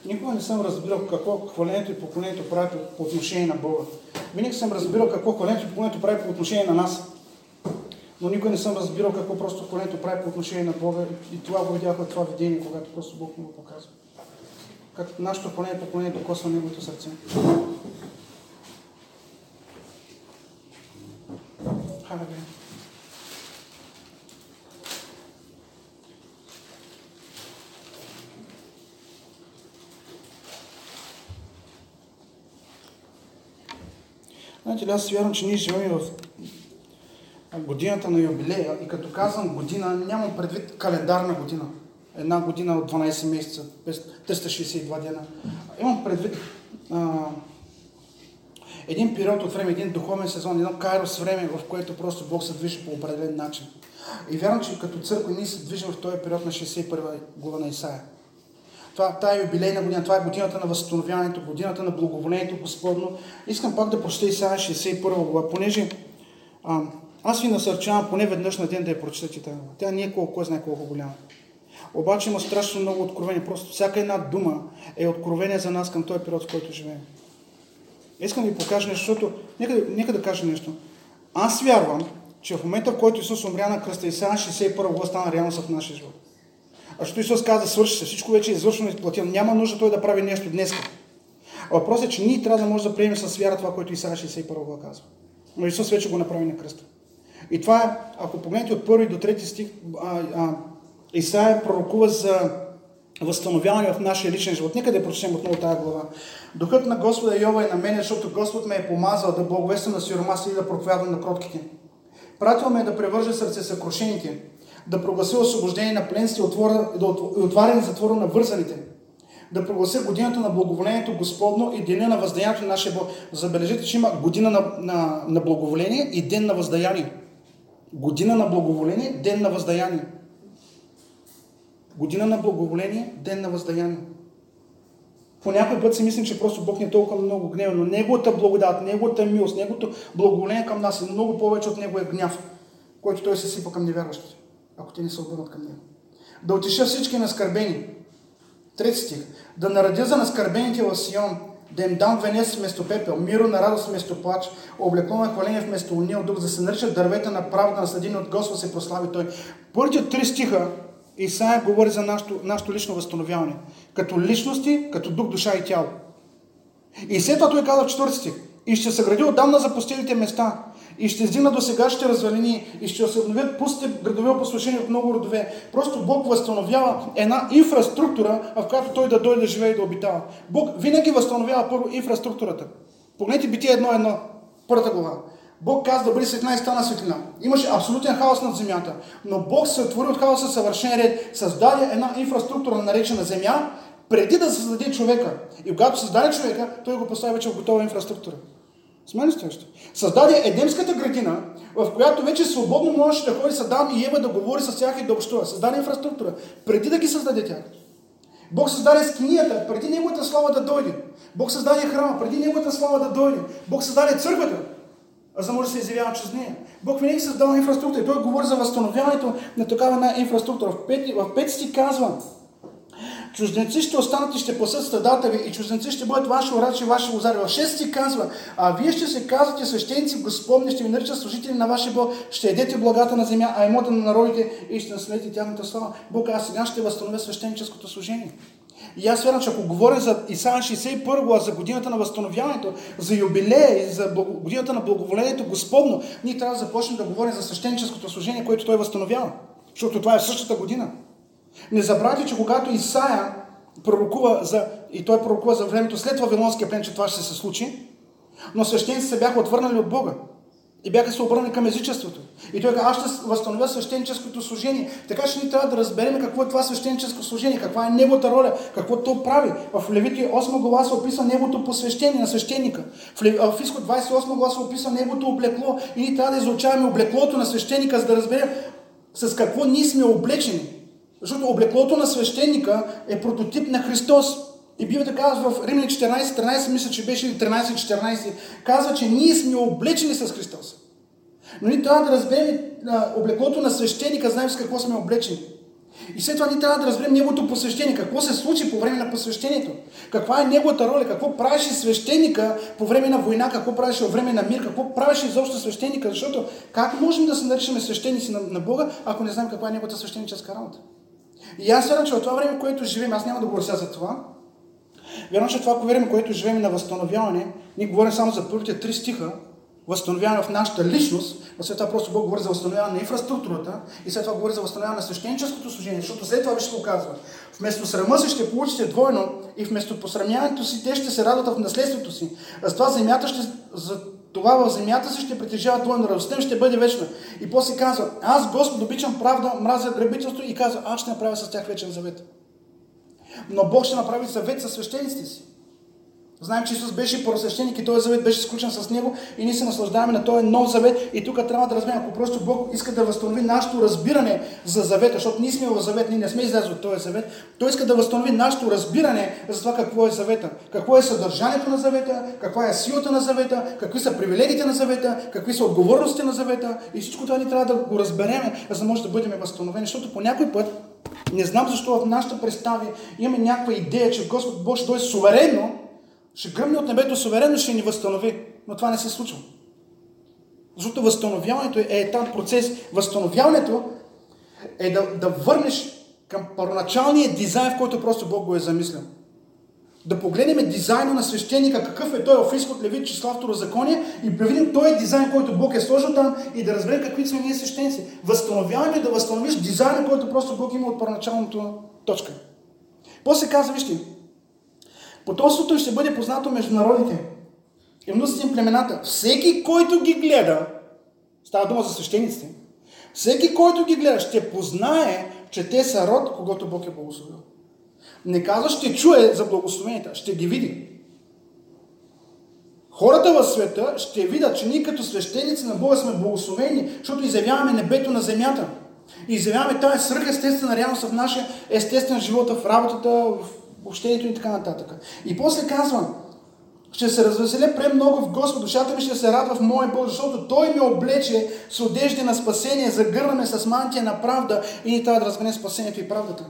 Никога не съм разбирал какво хвалението и поклонението прави по отношение на Бога. Винаги съм разбирал какво хвалението и поклонението прави по отношение на нас. Но никога не съм разбирал какво просто хвалението прави по отношение на Бога. И това го видях в това видение, когато просто Бог ми го показва. Как нашето хваление и поклонението косва Неговото сърце. Халелуя. Знаете ли, аз вярвам, че ние живеем в годината на юбилея и като казвам година, нямам предвид календарна година. Една година от 12 месеца, 362 дена. Имам предвид един период от време, един духовен сезон, едно кайрос време, в което просто Бог се движи по определен начин. И вярвам, че като църква ние се движим в този период на 61 глава на Исаия. Тая юбилейна година, това е годината на възстановяването, годината на благоволението Господно. Искам пак да прочета Исаия 61 глава, понеже аз ви насърчавам поне веднъж на ден да я прочетете тази глава. Тя не е кой знае колко голяма. Обаче има страшно много откровение. Просто всяка една дума е откровение за нас към този период, в който живеем. Искам да ви покажа нещо, защото нека да кажа нещо. Аз вярвам, че в момента, в който Исус умря на кръста, Исаия 61 глава стана реалност в нашия живот. А защото Исус каза, свърши се, всичко вече е извършено и изплатено. Няма нужда Той да прави нещо днес. Въпросът е, че ние трябва да може да приемем с вяра това, което Исаия 61 глава казва. Но Исус вече го направи на кръста. И това е, ако погледнете от 1 до 3 стих, Исаия пророкува за възстановяване в нашия личен живот. Нека да прочетем отново тази глава. Духът на Господа Йова е на мен, защото Господ ме е помазал да благовествам на сиромаси и да проповядвам на кротките. Пратил ме да превържа сърце съкрушените, да проглася освобождение на пленците и отваряне затвора на вързаните, да проглася годината на благоволението Господно и деня на въздаянието на нашия Бог. Забележете, че има година на благоволение и ден на въздаяние. Година на благоволение, ден на въздаяние. Година на благоволение, ден на въздаяние. По някой път си мислим, че просто Бог не е толкова много гневен, но Неговата благодат, Неговата милост, Неговото благоволение към нас е много повече от Неговия гняв, който Той се сипа към невярващите, ако те не се обърнат към Него. Да утеша всички наскърбени. 3 стих. Да наредя за наскърбените в Сион, да им дам венец вместо пепел, миро на радост вместо плач, облекло на хваление вместо унил дух, да се наричат дървета на правда, наследени от Господ се прослави Той. Първите 3 стиха Исаия говори за нашето лично възстановяване. Като личности, като дух, душа и тяло. И след това той казва в 4 стих. И ще съгради отдавна запустелите места. И ще издигна до сегашните развалини. И ще се обновят пустите градове, опустошени от много родове. Просто Бог възстановява една инфраструктура, в която той да дойде да живее и да обитава. Бог винаги възстановява първо инфраструктурата. Погледнете Битие 1.1, първата глава. Бог каза да бъде светлина и стана светлина. Имаше абсолютен хаос над земята, но Бог се отвори от хаоса съвършен ред, създаде една инфраструктура, наречена земя, преди да създаде човека. И когато създаде човека, той го постави вече в готова инфраструктура. Смели сте още? Създаде Едемската градина, в която вече свободно можеше да ходи с Адам и Ева да говори с тях и да общува. Създаде инфраструктура, преди да ги създаде тях. Бог създаде скинията, преди Неговата слава да дойде. Бог създаде храма, преди Неговата слава да дойде. Бог създаде църквата, за да може да се изявява чрез нея. Бог винаги създава инфраструктура и той говори за възстановяването на такава една инфраструктура. В 5 стих казва: чужденци ще останат и ще пасат стадата ви, и чужденци ще бъдат ваши орачи и ваши лозари. В 6 стих казва: а вие ще се казвате свещеници Господни, ще ви наричат служители на вашия Бог, ще едете благата на земя, а имота на народите и ще наследите тяхната слава. Бог, аз сега ще възстановя свещеническото служение. И аз вярвам, че ако говоря за Исаия 61 глава, за годината на възстановяването, за юбилея и за годината на благоволението Господно, ние трябва да започнем да говорим за свещеническото служение, което той възстановява. Защото това е в същата година. Не забравяйте, че когато Исаия пророкува и той пророкува за времето след Вавилонския плен, че това ще се случи, но свещениците се бяха отвърнали от Бога и бяха се обърнали към езичеството. И той каза: аз ще възстановя свещеническото служение. Така че ние трябва да разберем какво е това свещеническо служение, каква е неговата роля, какво то прави. В Левити 8 глава се описва неговото посвещение на свещеника. В Изход 28 глава се описва неговото облекло. И ние трябва да изучаваме облеклото на свещеника, за да разберем с какво ние сме облечени. Защото облеклото на свещеника е прототип на Христос. И Библията казва в Римляни 14:13, мисля, че беше 13:14, казва, че ние сме облечени с Христос. Но ние трябва да разберем облеклото на свещеника, знаем с какво сме облечени. И след това ние трябва да разберем неговото посвещение. Какво се случи по време на посвещението? Каква е неговата роля? Какво правеше свещеника по време на война? Какво правеше във време на мир? Какво правеше изобщо свещеника? Защото как можем да се наричаме свещеници на Бога, ако не знаем каква е неговата свещеническа работа? И аз вярвам, че в това време, което живеем, аз няма да говоря сега за това, вярвам, че това време, което живеем на възстановяване, ние говорим само за първите 3 стиха, възстановяване в нашата личност, а след това просто Бог говори за възстановяване на инфраструктурата и след това говори за възстановяване на свещеническото служение, защото след това ще го казва. Вместо срама си ще получите двойно и вместо посрамяването си, те ще се радват в наследството си. За това в земята си ще притежава двойно, радостта им ще бъде вечна. И после казва, аз Господ обичам правда, мразя грабителство и казва, аз ще направя с тях вечен завет. Но Бог ще направи завет със свещениците си. Знаем, че Исус беше първосвещеник и този завет беше сключен с него и ние се наслаждаваме на този нов завет и тук трябва да разберем, ако просто Бог иска да възстанови нашето разбиране за завета, защото ние сме в завет, ние не сме излезли от този завет, Той иска да възстанови нашето разбиране за това какво е завета, какво е съдържанието на завета, каква е силата на завета, какви са привилегиите на завета, какви са отговорностите на завета и всичко това ние трябва да го разберем, за да може да бъдем възстановени, защото по някой път, не знам защо в нашата представи имаме някаква идея, че Господ Бог ще дойде суверенно, ще гръмне от небето суверенно, ще ни възстанови. Но това не се случва. Защото възстановяването е етап, процес. Възстановяването е да върнеш към първоначалния дизайн, в който просто Бог го е замислил. Да погледнем дизайна на свещеника, какъв е той в Изход, Левит, Числа, Второзаконие и да видим този дизайн, който Бог е сложил там и да разберем какви сме ние свещеници. Възстановяването е да възстановиш дизайна, който просто Бог има от първоначалната точка. После казва, вижте, потомството ще бъде познато между народите и мнозите им племената. Всеки, който ги гледа, става дума за свещениците, всеки, който ги гледа, ще познае, че те са род, когато Бог е благословил. Не казва, ще чуе за благословенията, ще ги види. Хората в света ще видят, че ние като свещеници на Бога сме благословени, защото изявяваме небето на земята. И изявяваме тази свръхестествена реалност в нашия естествен живот, в работата, в общението и така нататък. И после казвам, ще се развеселя премного в Господ, душата ми ще се радва в моя Бог, защото Той ми облече с одежди на спасение, загърна ме с мантия на правда и ни трябва да разберем спасението и правдата.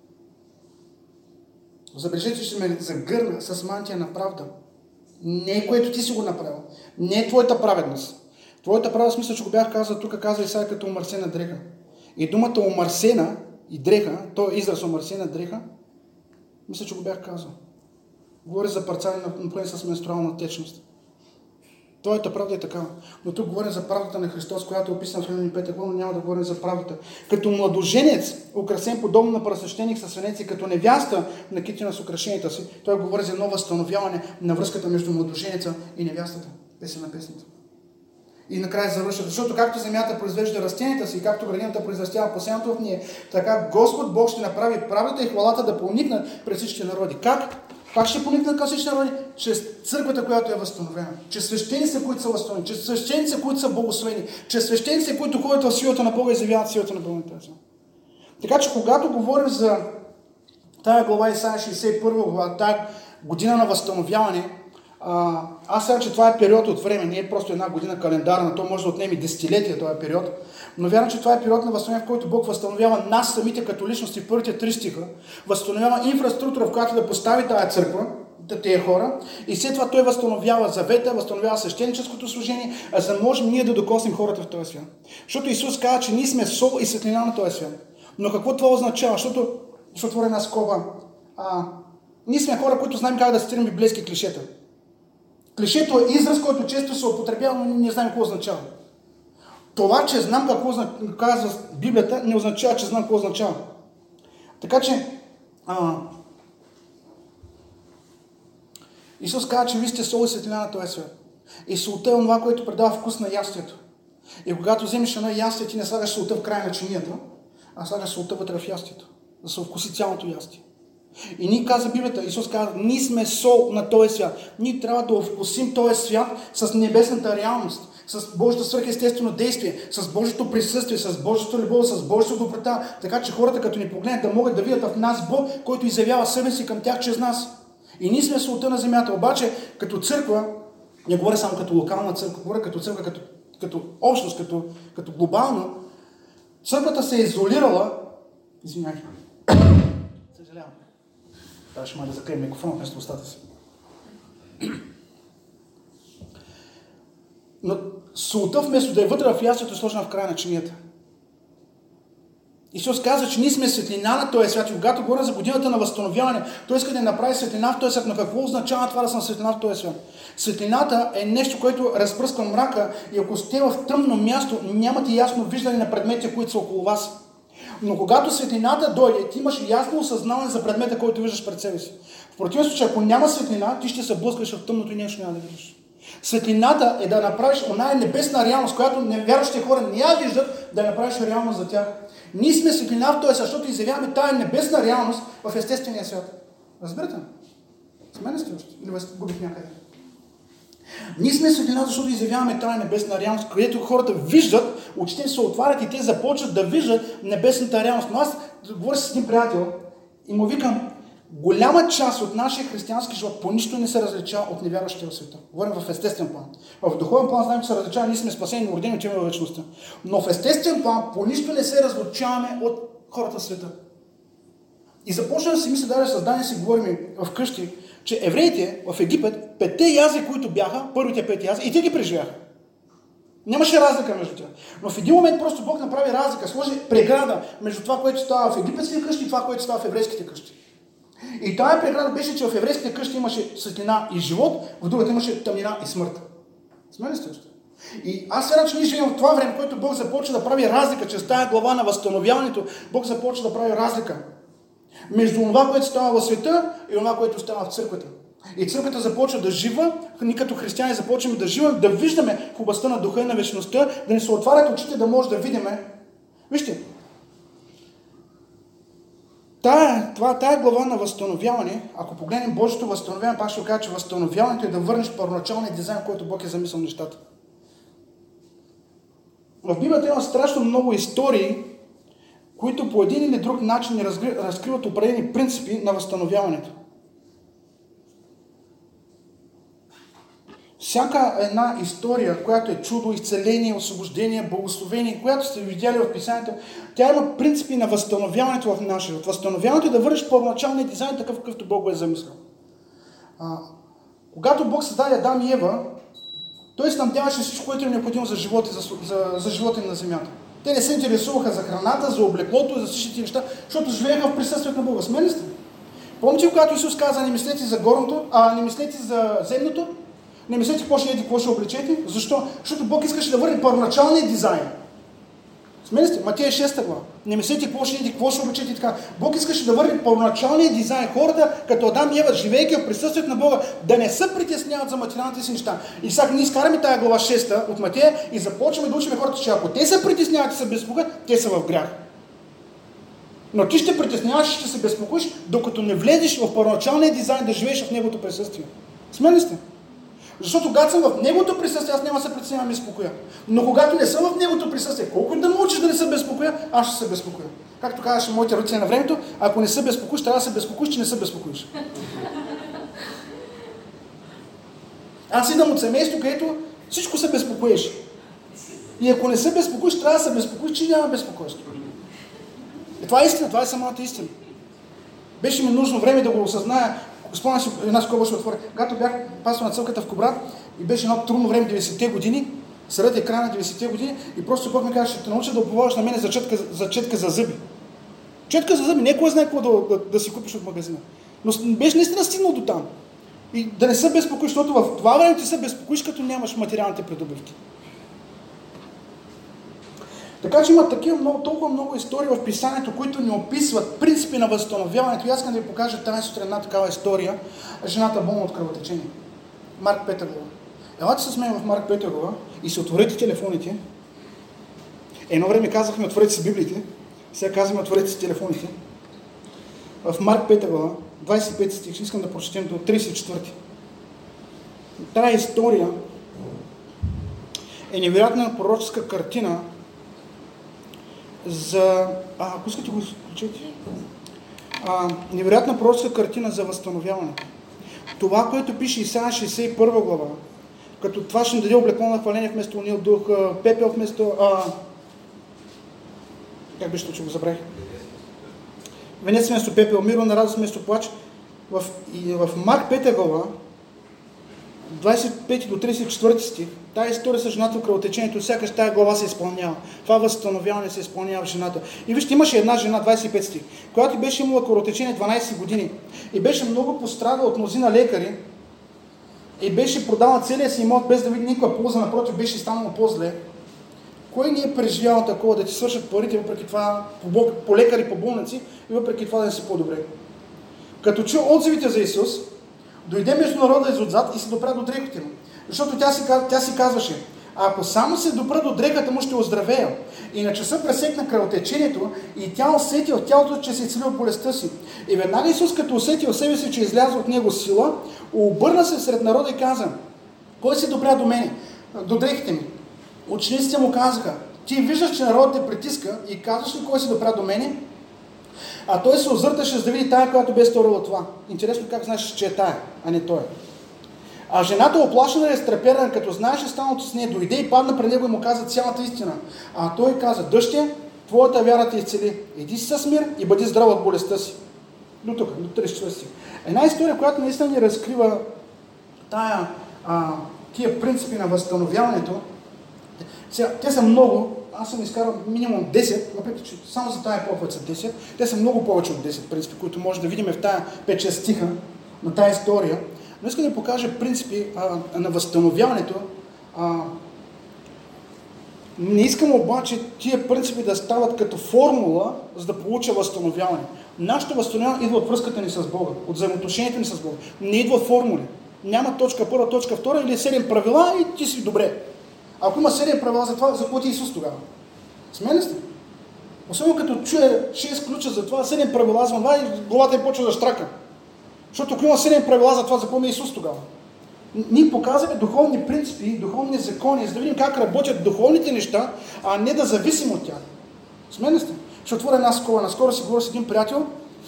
Забележете, че ме загърна с мантия на правда. Не е което ти си го направил. Не е твоята праведност. Твоята праведност, мисля, че го бях казал, тук казва Исаия като омърсена дреха. И думата омърсена и дреха, той е израз омърсена дреха, мисля, че го бях казал. Говори за парцали напълнени с менструална течност. Твоята правда е такава. Но тук говорим за правдата на Христос, която е описана в Римляни 5 глава, но няма да говорим за правдата. Като младоженец, украсен подобно на първосвещеник със свенец и като невяста, накитена с украшенията си, той говори за едно възстановяване на връзката между младоженеца и невястата. Песен на песните. И накрая завършва, защото както земята произвежда растенията си, както градината произрастява посеяното в ние, така Господ Бог ще направи правдата и хвалата да проникнат през всички народи. Как? Как ще проникнат към всички народи? Чрез църквата, която е възстановена. Чрез свещеници, които са възстановени. Чрез свещеници, които са благословени. Чрез свещеници, които ходят в силата на Бога и изявяват силата на Бога. Така че, когато говорим за тая глава Исаия 61 глава, тая година на възстановяване, аз сега, че това е период от време, не е просто една година календарна, то може да отнеме десетилетия този период, но вярвам, че това е период на възстановяване, в който Бог възстановява нас самите като личности в първите 3 стиха, възстановява инфраструктура, в която да постави тази църква, тези хора, и след това Той възстановява завета, възстановява свещеническото служение, за да можем ние да докоснем хората в този свят. Защото Исус каза, че ние сме сол и светлина на този свят. Но какво това означава? Защото, ще отворя една скоба, ние сме хора, които знаем как да цитираме библейски клишета. Клишето е израз, който често се употребява, но не знаем какво означава. Това, че знам какво казва Библията, не означава, че знам какво означава. Така че Исус казва, че вие сте сол и светлина на този свят. И солта е това, което предава вкус на ястието. И когато вземеш едно ястие, ти не слагаш солта в края на чинията, а слагаш солта вътре в ястието. Да се вкуси цялото ястие. И ние каза Библията, Исус каза, ние сме сол на този свят. Ние трябва да вкусим този свят с небесната реалност, с Божието свръхестествено действие, с Божието присъствие, с Божието любов, с Божието доброта, така че хората като ни погледнат да могат да видят в нас Бог, който изявява себе си към тях чрез нас. И ние сме солта на земята, обаче като църква, не говоря само като локална църква, говоря като църква, като общност, като глобално, църквата се е изолирала Извинявай. Съжалявам. Трябваше да закрием микрофона вместо устата си. Но солта вместо да е вътре в ястото е сложена в края на чинията. Исус казва, че ние сме светлина на този свят. И когато говоря за годината на възстановяване, Той иска да направи светлина в този свят. Но какво означава това да съм светлина в този свят? Светлината е нещо, което разпръсква мрака и ако сте в тъмно място, нямате ясно виждане на предметите, които са около вас. Но когато светлината дойде, ти имаш ясно осъзнаване за предмета, който виждаш пред себе си. В противен случай, ако няма светлина, ти ще се блъскаш в тъмното и нещо няма да видиш. Светлината е да направиш оная небесна реалност, която невярващите хора не я виждат, да я направиш реалност за тях. Ние сме светлина в този, защото изявяваме тая небесна реалност в естествения свят. Разбирате ли? С мен сте още? Или вас губих някъде? Ние сме светлина, защото изявяваме тая небесна реалност, където хората виждат, очите им се отварят и те започват да виждат небесната реалност. Но аз говоря с един приятел и му викам, голяма част от нашия християнски живот по нищо не се различава от невярващите в света. Говорим в естествен план. В духовен план знаем, че се различава, ние сме спасени, родени, отиваме в вечността. Но в естествен план по нищо не се различаваме от хората в света. И започна да си мисля, даже с Дани си говорим вкъщи, че евреите в Египет, 5 язи, които бяха, първите 5 язи, и те ги преживяха. Нямаше разлика между тях. Но в един момент просто Бог направи разлика, сложи преграда между това, което става в египетските къщи и това, което става в еврейските къщи. И тая преграда беше, че в еврейските къщи имаше светлина и живот, в другата имаше тъмнина и смърт. Смели сте още? И аз вярвам, че ние живеем в това време, в което Бог започва да прави разлика, чрез тая глава на възстановяването, Бог започва да прави разлика между това, което става в света и това, което става в църквата. И църквата започва да жива, ние като християни започваме да живем, да виждаме в областта на духа и на вечността, да ни се отварят очите, да може да видим. Вижте, тая глава на възстановяване, ако погледнем Божието възстановяване, пак ще кажа, че възстановяването е да върнеш първоначалния дизайн, който Бог е замислил нещата. В Библията има страшно много истории, които по един или друг начин разкриват определени принципи на възстановяването. Всяка една история, която е чудо, изцеление, освобождение, благословение, която сте видяли в Писанието, тя има принципи на възстановяването в нашия живот. Възстановяването е да върнеш първоначалния дизайн, такъв какъвто Бог го е замислил. Когато Бог създаде Адам и Ева, Той снабдяваше всичко, което е необходимо за живота на земята. Те не се интересуваха за храната, за облеклото, за всичките неща, защото живееха в присъствието на Бога. Смели сте? Помните, когато Исус каза, не мислете за горното, не мислете за земното, не мислете какво ще еди, какво ще облечете. Защо? Защото Бог искаше да върне първоначалния дизайн. Смели сте? Матея 6 глава. Не мислете какво ще еди, какво ще облечете и така. Бог искаше да върне първоначалния дизайн. Хората, като Адам и Ева, живеейки в присъствието на Бога, да не се притесняват за материалните си неща. И сега ние изкараме тая глава 6 от Матея и започваме да учим хората, че ако те се притесняват и се безпокоят, те са в грях. Но ти ще притесняваш и ще се безпокоиш, докато не влезеш в първоначалния дизайн да живееш в неговото присъствие. Смели сте? Защото когато съм в неговото присъствие, аз няма да се притеснявам и безпокоя. Но когато не съм в неговото присъствие, колко да научиш да не се безпокоя, аз ще се безпокоя. Както казваше моите родители на времето, ако не се безпокоиш, трябва да се безпокоиш, че не се безпокоиш. Аз идвам от семейство, където всичко се безпокоиш. И ако не се безпокоиш, трябва да се безпокоиш, че няма безпокойство. И това е истина, това е самата истина. Беше ми нужно време да го осъзная. Спомням си, една скоба ще отворя. Когато бях пастор на църквата в Кубрат и беше едно трудно време, 90-те години, средата края на 90-те години, и просто Бог ми каза, ще те науча да уповаваш на мене за четка за зъби. Четка за зъби, не кой знае какво да си купиш от магазина. Но беше наистина стигнал до там. И да не се безпокоиш, защото в това време ти се безпокоиш, като нямаш материалните придобивки. Така че има толкова много истории в Писанието, които ни описват принципи на възстановяването. И аз искам да ви покажа тази сутрин една такава история. Жената болна от кръвотечение. Марк 5 глава. Елате с мен в Марк 5 глава и си отворете телефоните. Едно време казахме отворете си библиите. Сега казваме отворете си телефоните. В Марк 5 глава, 25 стих, искам да прочетем до 34. Тая история е невероятна пророческа картина за... ако искате го включите. Невероятна пророческа картина за възстановяване. Това, което пише Исаия 61 глава, като това ще ни даде облекло на хваление вместо унил дух, пепел вместо... как беше, че го забравих? венец вместо пепел, миро на радост вместо плач. В Марк 5 глава, 25 до 34 стих, тая история с жената в кръвотечението, сякаш тая глава се изпълнява. Това възстановяване се изпълнява в жената. И вижте, имаше една жена, 25 стих, която беше имала кръвотечение 12 години и беше много пострадала от мнозина лекари и беше продала целия си имот без да види никаква полза, напротив, беше станало по-зле. Кой не е преживял такова да ти свършат парите, въпреки това по лекари, по болници и въпреки това да си по-добре? Като чу отзивите за Исус, дойде между народа изотзад и се допря до дрехите му. Защото тя си казваше, ако само се допра до дрехата му, ще оздравея. И на часа пресекна кръвотечението и тя усети от тялото, че се изцели от болестта си. И веднага Исус, като усети от себе си, че изляза от него сила, обърна се сред народа и каза, кой се допря до мене, до дрехите ми? Учениците му казаха, ти виждаш, че народът те притиска и казваш ли кой се допря до мене? А той се озърташе, за да види тая, която бе сторила това. Интересно как знаеш, че е тая, а не той. А жената, оплашена и разтреперана, като знаеше станалото с нея, дойде и падна пред него и му каза цялата истина. А той каза, дъще, твоята вяра те изцели. Иди си с мир и бъди здрав от болестта си. До тук, до 34 стих. Една история, която наистина ни разкрива тия принципи на възстановяването. Те са много, аз съм изкарал минимум 10, въпреки че само за тая проповед са 10, те са много повече от 10 принципи, които може да видим в тая 5-6 стиха на тая история. Но искам да покажа принципи на възстановяването. Не искам обаче тия принципи да стават като формула, за да получа възстановяване. Нашето възстановяване идва от връзката ни с Бога, от взаимоотношението ни с Бога. Не идва от формули. Няма точка първа, точка втора или 7 правила и ти си добре. Ако има 7 правила за това, за какво ти Исус тогава? Смели сте? Особено като чуе 6 ключа за това, 7 правила за това и главата им почва да штрака. Защото ако има 7 правила за това, за какво ми е Исус тогава? Ние показваме духовни принципи, духовни закони, за да видим как работят духовните неща, а не да зависим от тях. Смели сте? Ще отворя една скола. Наскоро си говоря с един приятел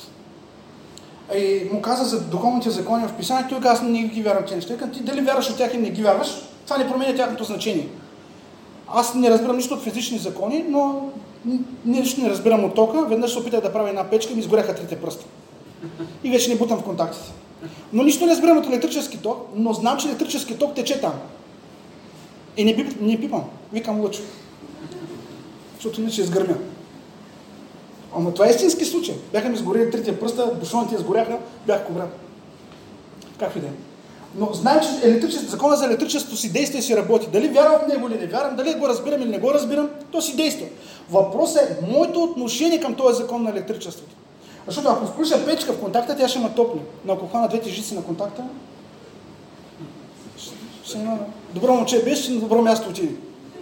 и му каза за духовните закони в Писанието. Той каза, аз не ги вярвам тези неща. Ти дали вярваш от тях или не ги вярваш, това не променя тяхното значение. Аз не разбирам нищо от физични закони, но нищо не разбирам от тока. Веднъж се опитах да правя една печка и ми изгоряха 3 пръста. И вече не бутам в контактите. Но нищо не разбирам от електрически ток, но знам, че електрически ток тече там. И не пипам. Викам лъчо. Защото не ще изгърмя. Ама това е истински случай. Бяха ми изгорели 3 пръста, бушоните изгоряха, бях кобран. Как и да е. Но знаем, че закона за електричеството си действа и си работи. Дали вярвам в него или не вярвам, дали го разбирам или не го разбирам, то си действа. Въпросът е моето отношение към този закон на електричеството. Защото ако включа печка в контакта, тя ще ме топли. Но ако хвана 2 жици на контакта, ще има добро момче беше, на добро място отиде.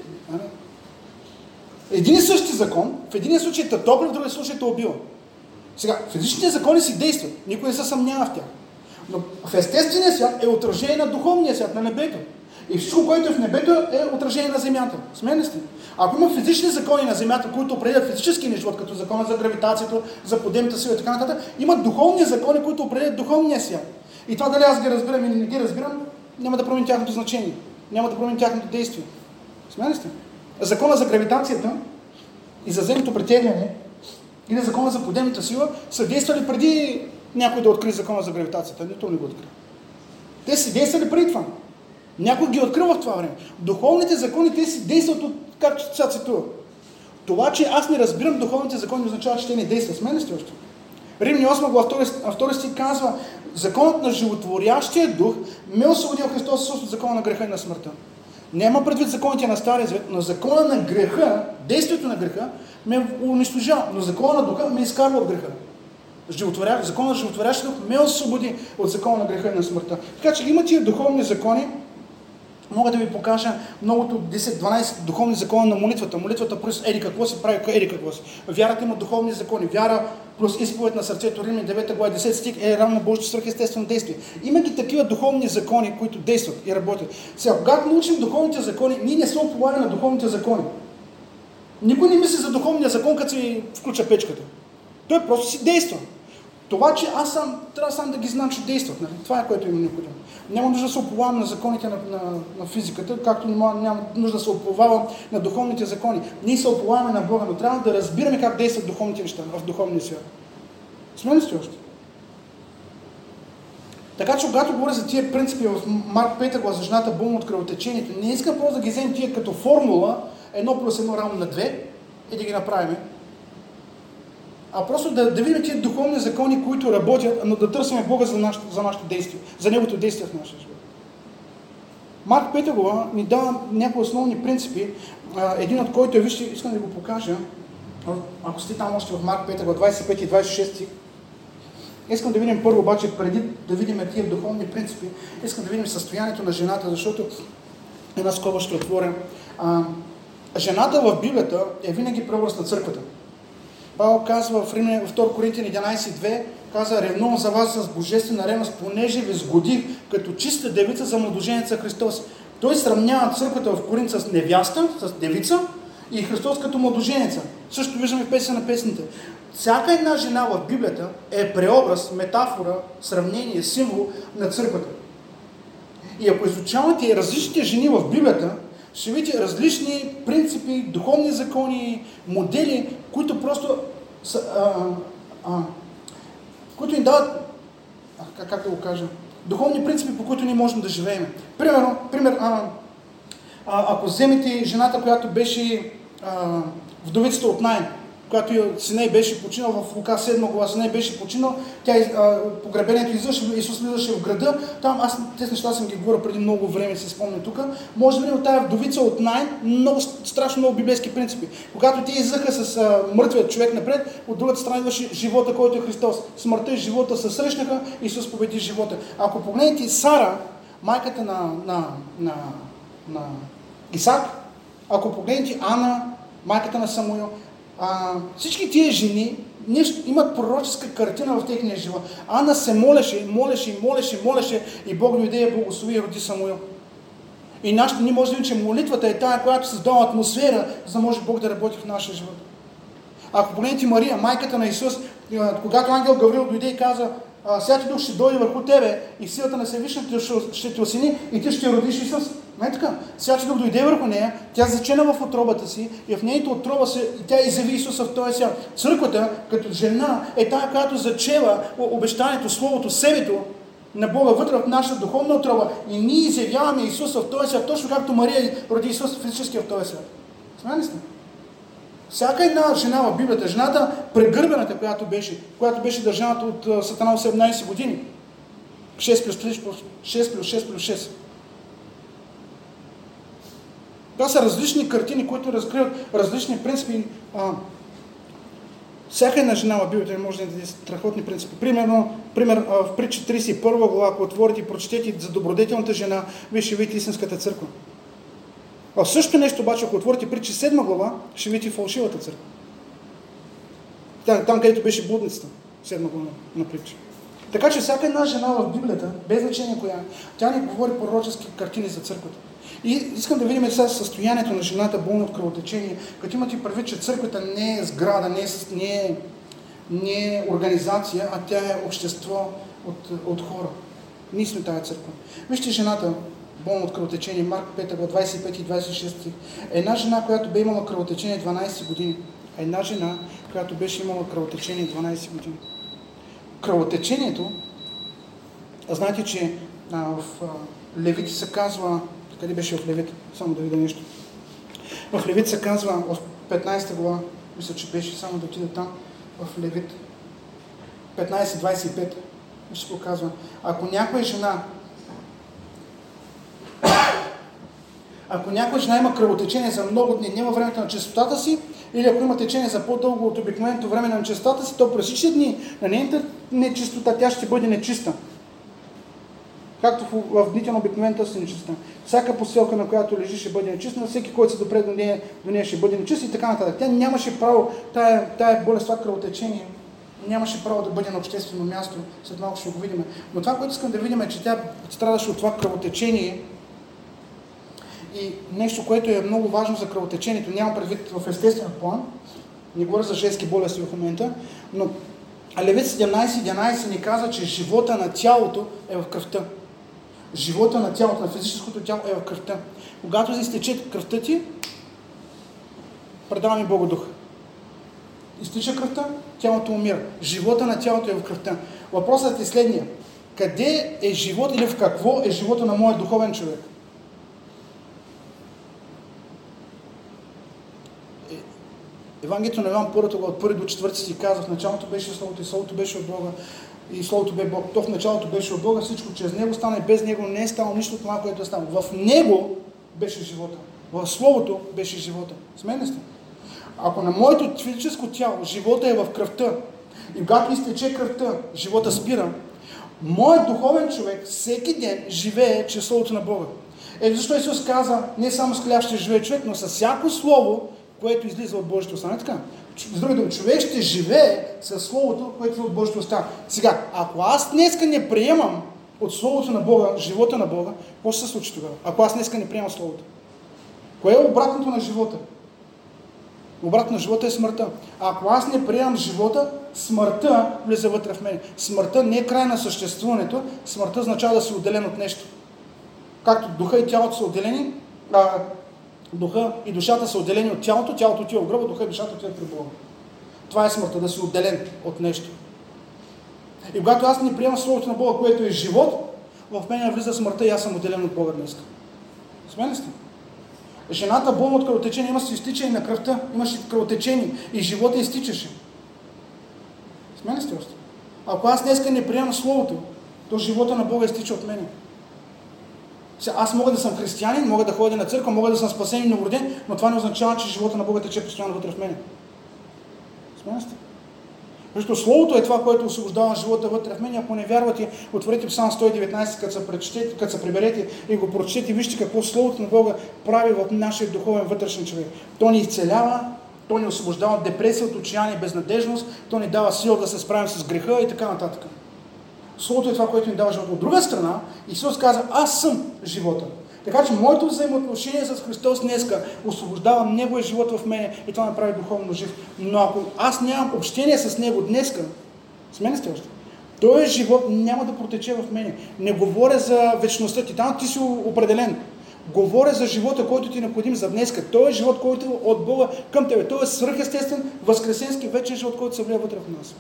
Един и същи закон, в един случай те топли, в другия случай те убива. Сега, физичните закони си действат, никой не се съмнява в тях. Но в естествения свят е отражение на духовния свят, на небето. И всичко, което е в небето, е отражение на земята. Смели сте? Ако има физични закони на земята, които определят физическия живот, като закона за гравитацията, за подемната сила и така нататък, има духовни закони, които определят духовния свят. И това дали аз ги разбирам или не ги разбирам, няма да промени тяхното значение. Няма да промени тяхното действие. Смели сте? Закона за гравитацията и за земното притегляне или закона за подемната сила са действали преди някой да открие закона за гравитацията. Нито не го открие. Те си действали преди това. Някой ги открил в това време. Духовните закони, те си действат от, както сега цитува. Това, че аз не разбирам духовните закони, означава, че те не действат. С мен сте още. Римни 8 глава 2 стих казва, законът на животворящия дух ме освободил Христос Исус от закона на греха и на смъртта. Няма предвид законите на Стария Завет, но закона на греха, действието на греха, ме унищожава, но закона на духа ме изкарва от греха. Законът на животворящия дух ме освободи от закона на греха и на смъртта. Така че има тия духовни закони. Мога да ви покажа многото 10-12 духовни закони на молитвата. Молитвата плюс еди какво си прави, еди какво си. Вярата има духовни закони. Вяра плюс изповед на сърцето, Римляни 9 глава 10 стих е равно на Божието свръхестествено действие. Има ги такива духовни закони, които действат и работят. Сега, когато научим духовните закони, ние не се оповаваме на духовните закони. Никой не мисли за духовния закон, като си включа печката. Той просто си действа. Това, че аз трябва сам да ги знам, че действат. Нали? Това е, което има необходимо. Няма нужда да се оповавам на законите на физиката, както няма нужда да се оповавам на духовните закони. Ние се оповаваме на Бога, но трябва да разбираме как действат духовните неща в духовния свят. Сме ли сте още? Така че, когато говоря за тия принципи в Марк 5 глава за жената болна от кръвотечението, не искам просто да ги вземем тия като формула 1+1 равно на 2 и да ги направим. А просто да видим тия духовни закони, които работят, но да търсим Бога за нашето действие, за Неговото действие в нашия живот. Марк 5 глава ни дава някои основни принципи, един от който вижте, искам да го покажа, ако сте там още в Марк 5 глава 25 и 26. Искам да видим първо, обаче, преди да видим тия духовни принципи, искам да видим състоянието на жената, защото една скоба ще отворя. Жената в Библията е винаги прообраз на църквата. Павел казва в 2 Коринтияни 11:2, каза: ревнувам за вас с божествена ревност, понеже ви сгодих като чиста девица за младоженеца Христос. Той сравнява църквата в Коринт с невяста, с девица, и Христос като младоженеца. Също виждаме в песен на песните. Всяка една жена в Библията е преобраз, метафора, сравнение, символ на църквата. И ако изучавате различните жени в Библията, ще видите различни принципи, духовни закони, модели, които просто които ни дават, как да го кажа, духовни принципи, по които ние можем да живеем. Пример, ако вземете жената, която беше вдовицата от Наин, когато сина й беше починал в Лука 7 глава, сина й беше починал, погребението извърши, Исус влизаше в града. Там тези неща съм ги говорил преди много време, се спомням тук. Може да видим от тая вдовица от Наин страшно много библейски принципи. Когато те излъха с мъртвият човек напред, от другата страна идваше живота, който е Христос. Смъртта и живота се срещнаха, Исус победи живота. Ако погледнете Сара, майката на Исак, ако погледнете Ана, майката на Самуил, всички тия жени имат пророческа картина в техния живот. Ана се молеше и Бог дойде и благослови и роди Самуил. И ние може да видим, че молитвата е тая, която създава атмосфера, за да може Бог да работи в нашия живот. Ако погледнете Мария, майката на Исус, когато ангел Гавриил дойде и каза: Святи Дух ще дойде върху тебе и силата на Всевишния ще те осени и ти ще родиш Исус. Не така. Святи Дух дойде върху нея, тя зачена в отробата си и в нейната отроба тя изяви Исуса в този свят. Църквата, като жена, е тая, която зачела обещанието, словото, себето на Бога вътре в нашата духовна отроба и ние изявяваме Исуса в този свят, точно както Мария роди Исус физически в този свят. Смени сте? Всяка една жена в Библията, жената прегърбената, която беше държаната от Сатана 17 години. 6+6+6. Това са различни картини, които разкриват различни принципи. Всяка една жена в Библията може да даде страхотни принципи. Пример в Притча 31 глава, ако отворите и прочетете за добродетелната жена, вие ще видите истинската църква. А също нещо обаче, ако отворите Притча 7 глава, ще видите фалшивата църква. Там, където беше блудницата, 7 глава на Притча. Така че всяка една жена в Библията, без значение коя, тя ни говори пророчески картини за църквата. И искам да видим сега състоянието на жената болна от кръвотечение, като имате предвид, че църквата не е сграда, не е организация, а тя е общество от хора. Ние сме тая църква. Вижте жената болна от кръвотечение, Марк 5, 25 и 26. Една жена, която бе имала кръвотечение 12 години. Една жена, която беше имала кръвотечение 12 години. Кръвотечението, знаете, че в Левити се казва, къде беше в Левит? Само да видя нещо. В Левит се казва, в 15 глава, мисля, че беше, само да отида там, в Левит 15-25, ще го казва. Ако някоя жена има кръвотечение за много дни, не във времето на чистотата си, или ако има течение за по-дълго от обикновеното време на нечистотата си, то през всички дни на нейната нечистота тя ще бъде нечиста. Както в дните на обикновената си нечиста. Всяка поселка, на която лежи, ще бъде нечиста, всеки, който се допре до нея ще бъде нечист и така нататък. Тя нямаше право, тая болест, това кръвотечение, нямаше право да бъде на обществено място. След малко ще го видим. Но това, което искам да видим, е, че тя страдаше от това кръвотечение. И нещо, което е много важно за кръвотечението, няма предвид в естествен план, не говоря за женски болести в момента, но Левит 17:11 ни казва, че живота на тялото е в кръвта. Живота на тялото, на физическото тяло е в кръвта. Когато изтече кръвта ти, предаваме Бога духа. изтича кръвта, тялото умира. Живота на тялото е в кръвта. Въпросът е следния. Къде е живот или в какво е живота на моят духовен човек? Евангелието на Йоан от 1 до 4 си казва: в началото беше Словото и Словото беше от Бога и Словото бе Бог. То в началото беше от Бога, всичко чрез Него стана и без Него не е станало нищо от това, което е станало. В Него беше живота. В Словото беше живота. С мен ли сте? Ако на моето физическо тяло живота е в кръвта и когато изтече кръвта, живота спира, моят духовен човек всеки ден живее чрез Словото на Бога. Защо Исус каза: не само с хляб ще живее човек, но с всяко слово, което излиза от Божията уста. Така? С други думи, човек ще живее със Словото, което е от Божията уста. Сега, ако аз днеска не приемам от Словото на Бога, живота на Бога, какво ще се случи тогава? Ако аз днеска не приемам Словото? Кое е обратното на живота? Обратно на живота е смъртта. Ако аз не приемам живота, смъртта влиза вътре в мен. Смъртта не е край на съществуването, смъртта означава да си отделен от нещо. Както духа и тялото са отделени, духа и душата са отделени от тялото, тялото отива в гроба, духа и душата отиват при Бога. Това е смъртта, да си отделен от нещо. И когато аз не приемам Словото на Бога, което е живот, в мен влиза смъртта и аз съм отделен от Бога днес. Смен ли сте? Жената болна от кръвотечение има си изтичане на кръвта, имаше кръвотечение и живота изтичаше. Смен ли сте още? Ако аз днеска не приемам Словото, то живота на Бога изтича от мене. Аз мога да съм християнин, мога да ходя на църква, мога да съм спасен и новороден, но това не означава, че живота на Бога тече постоянно вътре в мене. Смен сте? Защото Словото е това, което освобождава живота вътре в мен. Ако не вярвате, отворете Псалм 119, като се приберете и го прочетете, вижте какво Словото на Бога прави в нашия духовен вътрешен човек. То ни изцелява, то ни освобождава от депресия, от отчаяние, безнадежност, то ни дава сила да се справим с греха и така нататък. Словото е това, което ни дава живота. От друга страна, Исус каза: аз съм живота. Така че моето взаимоотношение с Христос днеска освобождава Неговия живот в мене и това ме прави духовно жив. Но ако аз нямам общение с Него днеска, с мен сте още, този живот няма да протече в мене. Не говоря за вечността ти, там ти си определен. Говоря за живота, който ти е необходим за днеска. Той е живот, който е от Бога към тебе. Той е свръхестествен, възкресенски, вечен живот, който се влия вътре в нас.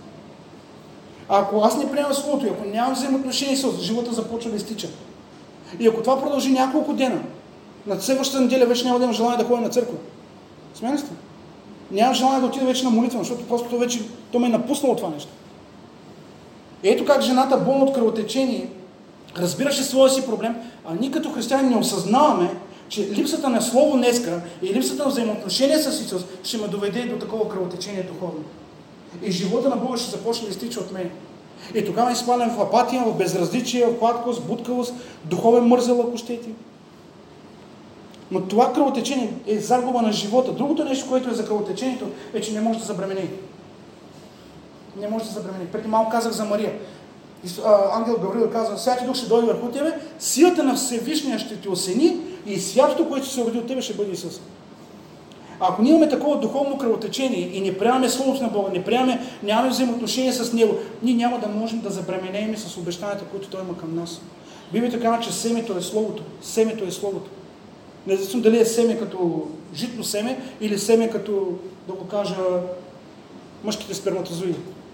Ако аз не приемам Словото и ако нямам взаимоотношение с Исус, живота започва да изтича. И ако това продължи няколко дена, на следващата неделя вече няма да имам желание да ходя на църква. Смен ли сте? Нямам желание да отида вече на молитва, защото просто то ме е напуснало това нещо. Ето как жената, болна от кръвотечение, разбираше своя си проблем, а ние като християни не осъзнаваме, че липсата на Слово днеска и липсата на взаимоотношение с Исус ще ме доведе до такова кръвотечение духовно. И живота на Бога ще започне да изтича от мен. И тогава изпадам в апатия, в безразличие, в хладкост, будкавост, духовен мързел, ако щете. Но това кръвотечение е загуба на живота. Другото нещо, което е за кръвотечението, е, че не може да забремени. Не може да забремени. Преди малко казах за Мария. Ангел Гавриил казва: Святи Дух ще дойде върху тебе, силата на Всевишния ще те осени и святото, което ще се роди от тебе, ще бъде Исус. Ако ние имаме такова духовно кръвотечение и не приемаме Словото на Бога, нямаме взаимоотношение с Него, ние няма да можем да забременеем с обещанията, които Той има към нас. Библията казва, че семето е Словото. Семето е Словото. Независимо дали е семе като житно семе или семе като, да го кажа, мъжките сперматозоиди.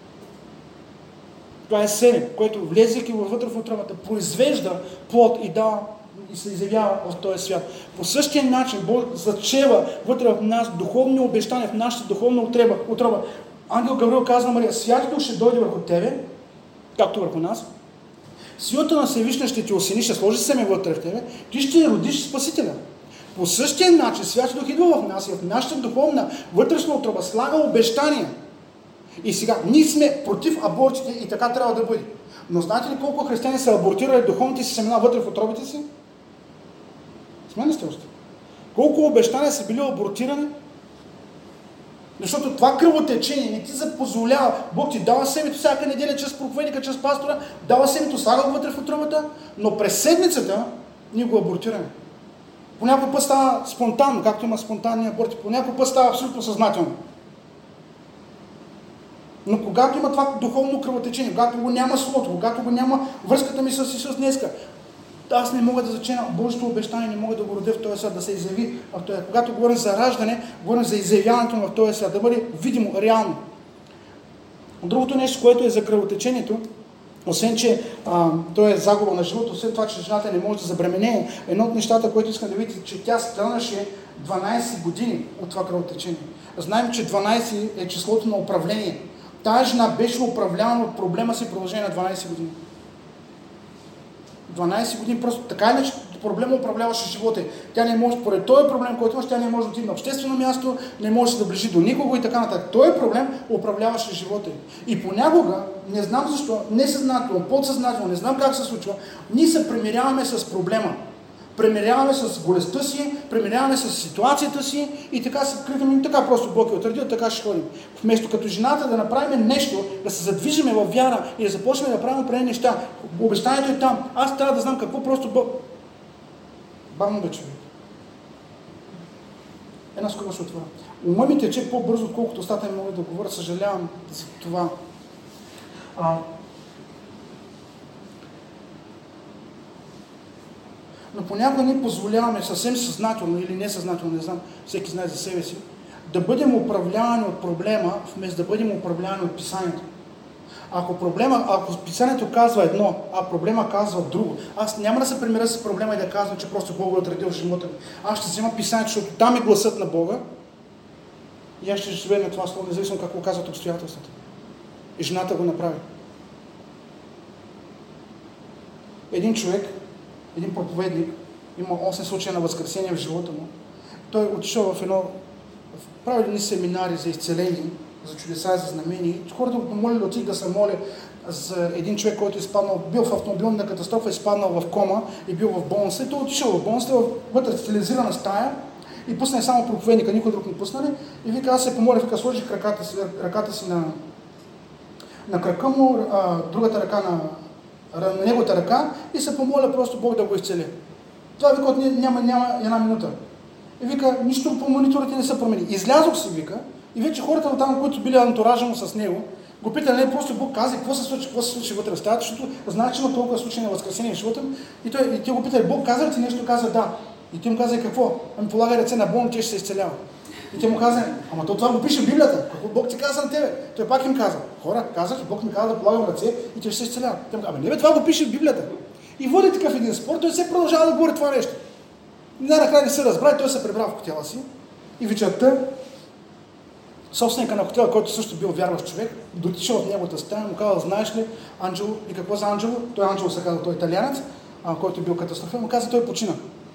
Това е семе, което влезейки вътре в утробата, произвежда плод и дава и се изявява в този свят. По същия начин Бог зачева вътре в нас духовни обещания, в нашата духовна утроба. Ангел Гавриил казва на Мария: Святи Дух ще дойде върху тебе, както върху нас. Силата на Всевишния ще ти осени, ще сложи семе вътре в тебе, ти ще родиш Спасителя. По същия начин Святи Дух идва в нас и в нашата духовна вътрешна утроба слага обещания. И сега, ние сме против абортите и така трябва да бъде. Но знаете ли колко християни са абортирали духовните си семена вътре в утробите си? Смен ли сте още? Колко обещания са били абортирани? Защото това кръвотечение не ти позволява. Бог ти дава семето всяка неделя чрез проповедника, чрез пастора, дава семето, слага го вътре в утробата, но през седмицата ние го абортираме. По някой път става спонтанно, както има спонтанни аборти, по някой път става абсолютно съзнателно. Но когато има това духовно кръвотечение, когато го няма Словото, когато го няма връзката ми с Исус днеска, аз не мога да зачена Божието обещание, не мога да го родя в този свят, да се изяви в този. Когато говорим за раждане, говорим за изявяването в този свят, да бъде видимо, реално. Другото нещо, което е за кръвотечението, освен, че то е загуба на живота, освен това, че жената не може да забременее, едно от нещата, което искам да видите, че тя страдаше 12 години от това кръвотечение. Знаем, че 12 е числото на управление. Тая жена беше управлявана от проблема си в продължение на 12 години. 12 години просто така иначе проблема управляваше живота. Тя не може, поради този проблем, който имаш, тя не може да отиде на обществено място, не може да ближи до никого и така нататък. Този проблем управляваше живота. И понякога, не знам защо, несъзнателно, подсъзнателно, не знам как се случва, ние се примиряваме с проблема. Премиряваме с болестта си, премиряваме с ситуацията си и така се критаме, така просто Бог е отредил, така ще ходим. Вместо като жената да направим нещо, да се задвижиме във вяра и да започнем да правим определени неща. Обещанието е там. Аз трябва да знам какво просто Бог... Бавно бе, човек. Една скоро ще отворя. Ума ми тече по-бързо, отколкото устата ми могат да говоря. Съжалявам за това. Но понякога ние позволяваме съвсем съзнателно или несъзнателно, не знам, всеки знае за себе си, да бъдем управлявани от проблема, вместо да бъдем управлявани от писанието. Ако писанието казва едно, а проблема казва друго, аз няма да се примиря с проблема и да казвам, че просто Бог е отредил в живота ми. Аз ще взема писанието, защото там е гласът на Бога и аз ще живея на това слово, независимо какво казват обстоятелствата. И жената го направи. Един човек, един проповедник, има 8 случая на възкресение в живота му. Той отишъл правили ни семинари за изцеление, за чудеса и за знамения. Хората го помолили отих да се моля за един човек, който бил в автомобилна катастрофа, изпаднал в кома и бил в болница. И той отишъл в болница, вътре в стилизирана стая и пусна само проповедника, никой друг не пуснали. И вика, аз се помоля, сложих ръката си на крака му, другата ръка на неговата ръка и се помоля просто Бог да го изцели. Това вика, няма една минута. И вика, нищо по мониторите не се промени. Излязох си, вика, и вече хората там, които били антуража му с него, го питали, не, просто Бог каза, какво се случи вътре в стаята, защото знае, че има толкова случаи на възкресение в живота. И те го питали, Бог каза ли ти нещо? Каза да. И ти му каза, какво? Ами полагай ръце на болни, те ще се изцелява. И те му каза, ама това го пише в Библията. Какво Бог ти каза на тебе? Той пак им каза, хора, казах, Бог ми каза да полагам ръце и те ще се изцеляват. Те му каза, ами не, това го пише в Библията. И води такъв един спор, той се продължава да говори това нещо. И накрая не се разбра, той се прибра в хотела си и вечерта собственика на хотела, който също бил вярващ човек, дотичал от неговата стая, му казал, знаеш ли, Анджело, и какво за Анджело? Той Анджело се казва, той е италианец, който е бил катастрофен, му каза, той почина.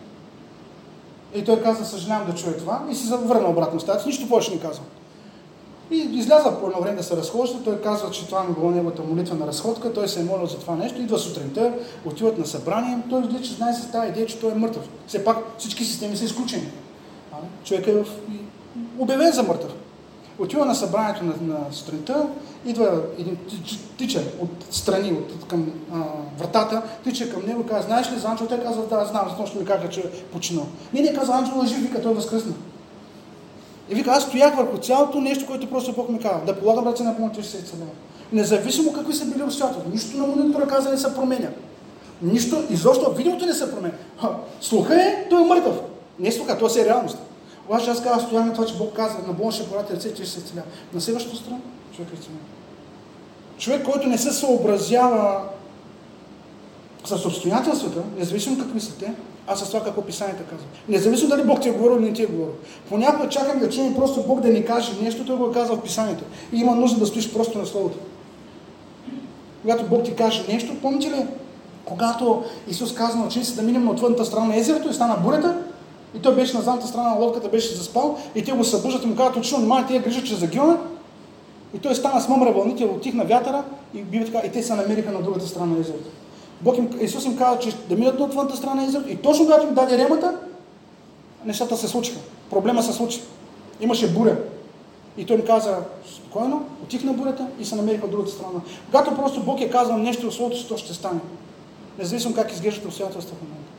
И той каза, съжалявам да чуе това и се завърна обратно в стаята, нищо повече не казва. И изляза по едно време да се разхожда, той казва, че това ми било неговата молитва на разходка, той се е молил за това нещо, идва сутринта, отиват на събрание, той вече знае с тази идея, че той е мъртъв. Все пак всички системи са изключени. Човек е обявен за мъртъв. Отива на събранието на сутринта, идва един тича от страни, към вратата, тича към него и казва, знаеш ли за Анджело? Той казва, да, знам, защото ще ми кажа, че е починал. Не казва, Анджело е жив, вика, той е възкръсна. И вика, аз стоях върху цялото нещо, което просто Бог ми казва, да полагам ръце на болните, ще се изцелява. Независимо какви са били обстоятелства, нищо на монитора каза не се променя. Нищо, изобщо видеото не се променя. Слуха е, той е мъртъв. Не слуха, това си е реалност. Обаче аз казвам, стоях на това, че Бог казва, на болни ще полагате ръце, че ще се изцелява. На следващата страна, човек е изцелява. Човек, който не се съобразява с обстоятелствата, независимо какви са те, а с това какво писанието казва. Независимо дали Бог ти е говорил или не ти е говорил. Понякога чакам да чуем просто Бог да ни каже нещо, той го е казал в писанието. И има нужда да стоиш просто на Словото. Когато Бог ти каже нещо, помните ли, когато Исус каза на учениците да минем на отвъдната страна на езерото и стана бурята, и той беше на задната страна на лодката, беше заспал, и те го събуждат и му казват, учено, внимание, тия грижат, че загиваме. И той стана с мъмра вълните, отихна вятъра и те се намериха на другата страна на езерото. Исус им каза, че да минат на отвънната страна на езерото и точно когато им даде ремата, нещата се случиха. Проблема се случи. Имаше буря. И той им каза, спокойно, отихна бурята и се намериха от другата страна. Когато просто Бог е казал нещо в Словото си, то ще стане. Независимо как изглеждат обстоятелства в момента.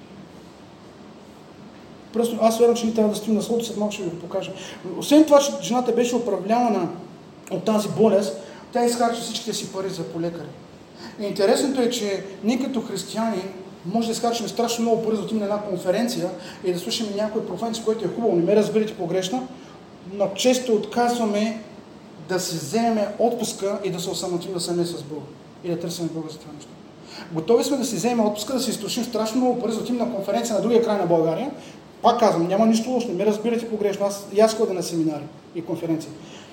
Просто аз вярвам, че ние трябва да стоим на Словото, след малко ще ви го покажа. Освен това, че жената беше управлявана от тази болест, тя изхарчи всичките си пари за полекари. И интересното е, че ние като християни може да изхарчим страшно много пари за отидем на една конференция и да слушаме някоя професия, което е хубаво, не ме разберете погрешно, но често отказваме да си вземем отпуска и да се осамотим сами с Бога. И да търсим Бога за това нещо. Готови сме да си вземем отпуска, да си изтощим страшно много пари, да отидем на конференция на другия край на България. Пак казвам, няма нищо лошо, не ме разбирате погрешно. Аз ходя на семинари и конференции.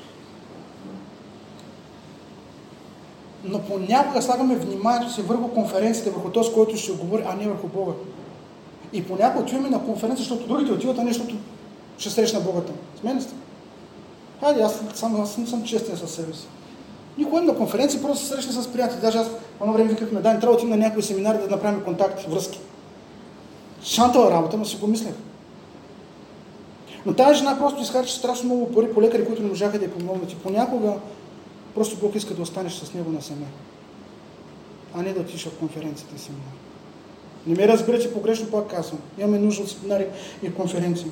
Но понякога слагаме вниманието си върху конференцията, върху този, който ще говори, а не върху Бога. И понякога отиваме на конференция, защото другите отиват, а не защото ще срещна Бога там. Смени сте? Хайде, аз не съм честен със себе си. Никога на конференция просто се срещна с приятели. Даже аз по едно време викахме, трябва да отидем на някои семинари да направим контакти, връзки. Шантала работа, но си го мислех. Но тази жена просто изхарчи страшно много пари по лекари, които не можаха да я помогнат. И понякога просто Бог иска да останеш с него насаме, а не да отиш в конференцията и семинар. Не ме разберете погрешно, пак казвам. Имаме нужда от семинари и конференции.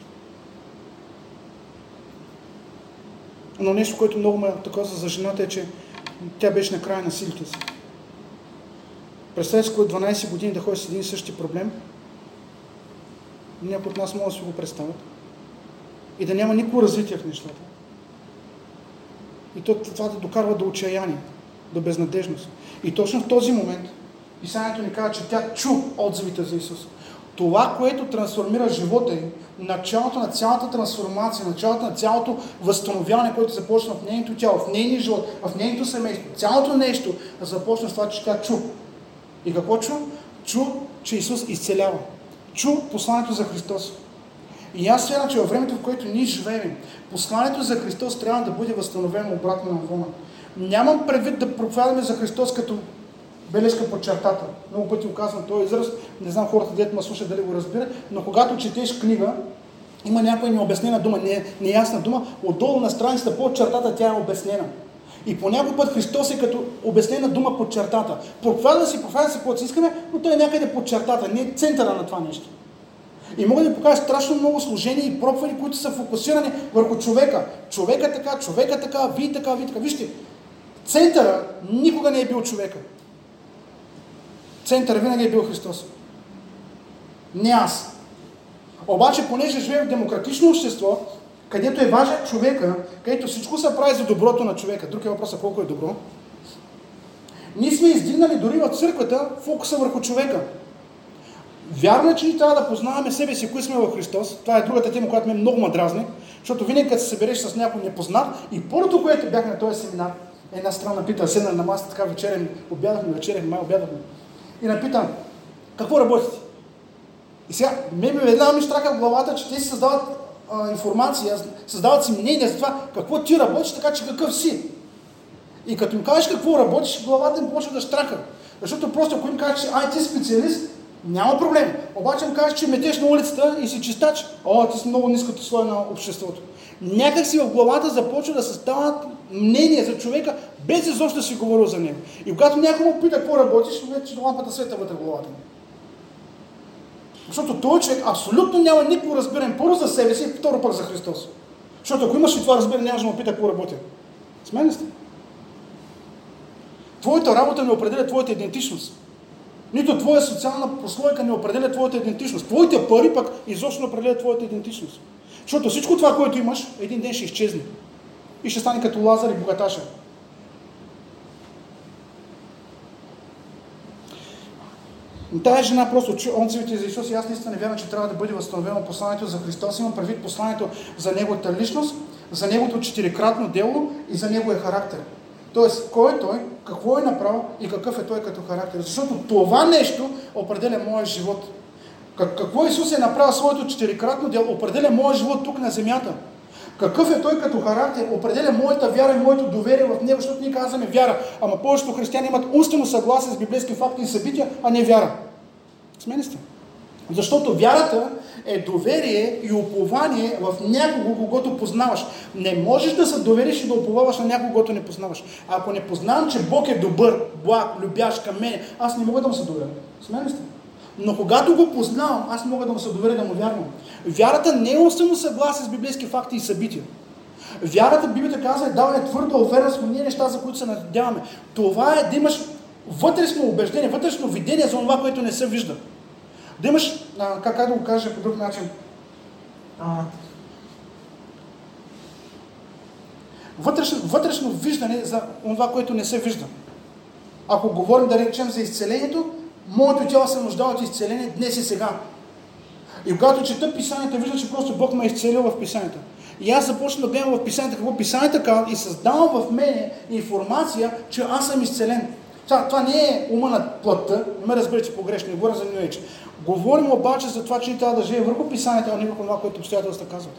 Но нещо, което много ме таказва за жената е, че тя беше на края на силите си. Представете си, 12 години да ходиш с един и същи проблем. Някои от нас могат да си го представят. И да няма никакво развитие в нещата. И това да докарва до отчаяние, до безнадежност. И точно в този момент Писанието ни казва, че тя чу отзивите за Исус. Това, което трансформира живота ѝ, началото на цялата трансформация, началото на цялото възстановяване, което започна в нейното тяло, в нейния живот, в нейното семейство, цялото нещо започна с това, че тя чу. И какво чу? Чу, че Исус изцелява. Чу посланието за Христос. И аз смятам, че във времето, в което ние живеем, посланието за Христос трябва да бъде възстановено обратно на вълна. Нямам предвид да проповядаме за Христос като бележка под чертата. Много пъти оказвам този израз, не знам хората, дето ме слушат дали го разбират, но когато четеш книга, има някоя необяснена дума, неясна дума, отдолу на страницата под чертата тя е обяснена. И по някой път Христос е като обяснена дума под чертата. Проповядва си, каквото си искаме, но той е някъде под чертата, не е центъра на това нещо. И мога да ви покажа страшно много служения и проповеди, които са фокусирани върху човека. Човека така, вие така. Вижте, центъра никога не е бил човека. Центъра винаги е бил Христос. Не аз. Обаче, понеже живеем в демократично общество, където е важен човека, където всичко се прави за доброто на човека. Друг е въпросът колко е добро. Ние сме издигнали дори в църквата фокуса върху човека. Вярно е, че ние трябва да познаваме себе си, кои сме в Христос. Това е другата тема, която ме много ме дразни, защото винаги като се събереш с някой непознат и първото, което бях на този семинар, една страна пита, седна на масата, така вечерем, обядахме. И напитам, какво работите? И сега, веднага ми штрака в главата, че те си създават информация, създават си мнение за това, какво ти работиш, така че какъв си. И като им кажеш какво работиш, главата им почва да штрака. Защото просто ако им кажеш, че ти специалист, няма проблем. Обаче им кажеш, че метеш на улицата и си чистач. Ти си много ниското слой на обществото. Някак си в главата започва да съставят мнение за човека, без изобщо да си говорил за него. И когато някой му пита какво работиш, вече лампата света вътре в главата му. Защото този човек абсолютно няма никакво разбиране. Първо за себе си, второ пък за Христос. Защото ако имаш и това разбиране, нямаш да му пита какво работя. Смени сте? Твоята работа не определя твоята идентичност. Нито твоя социална прослойка не определя твоята идентичност. Твоите пари пък изобщо не определят твоята идентичност. Защото всичко това, което имаш, един ден ще изчезне. И ще стане като Лазар и богаташа. Тая жена просто чу отзивите за Исус и аз наистина не вярвам, че трябва да бъде възстановено посланието за Христос. Имам предвид посланието за Неговата личност, за Неговото четирикратно дело и за Неговия характер. Тоест, кой е Той, какво е направил и какъв е Той като характер. Защото това нещо определя моя живот. Какво Исус е направил своето четирикратно дело, определя моя живот тук на земята. Какъв е Той като характер, определя моята вяра и моето доверие в Него, защото ние казваме вяра. Ама повечето християни имат умствено съгласие с библейски факти и събития, а не вяра. Смени сте? Защото вярата е доверие и упование в някого, когото познаваш. Не можеш да се довериш и да уповаваш на някого, когото не познаваш. А ако не познавам, че Бог е добър, благ, любящ към мен, аз не мога да му се доверя. Смени сте? Но когато го познавам, аз мога да му се доверя, да му вярвам. Вярата не е умствено съгласие с библейски факти и събития. Вярата, Библията казва, е даване твърда, увереност в ние неща, за които се надяваме. Това е да имаш вътрешно убеждение, вътрешно видение за това, което не се вижда. Да имаш, как да го кажа по друг начин, вътрешно виждане за това, което не се вижда. Ако говорим, да речем, за изцелението, моето тяло се нуждае от изцеление днес и сега. И когато чета Писанията, вижда, че просто Бог ме е изцелил в Писанията. И аз започвам да гледам в Писанията какво Писанията казва и създавам в мене информация, че аз съм изцелен. Това не е ума на плътта, не ме разберете погрешно, не говоря за New Age. Говорим обаче за това, че ни трябва да живее върху Писанията, а не върху това, което обстоятелствата казват.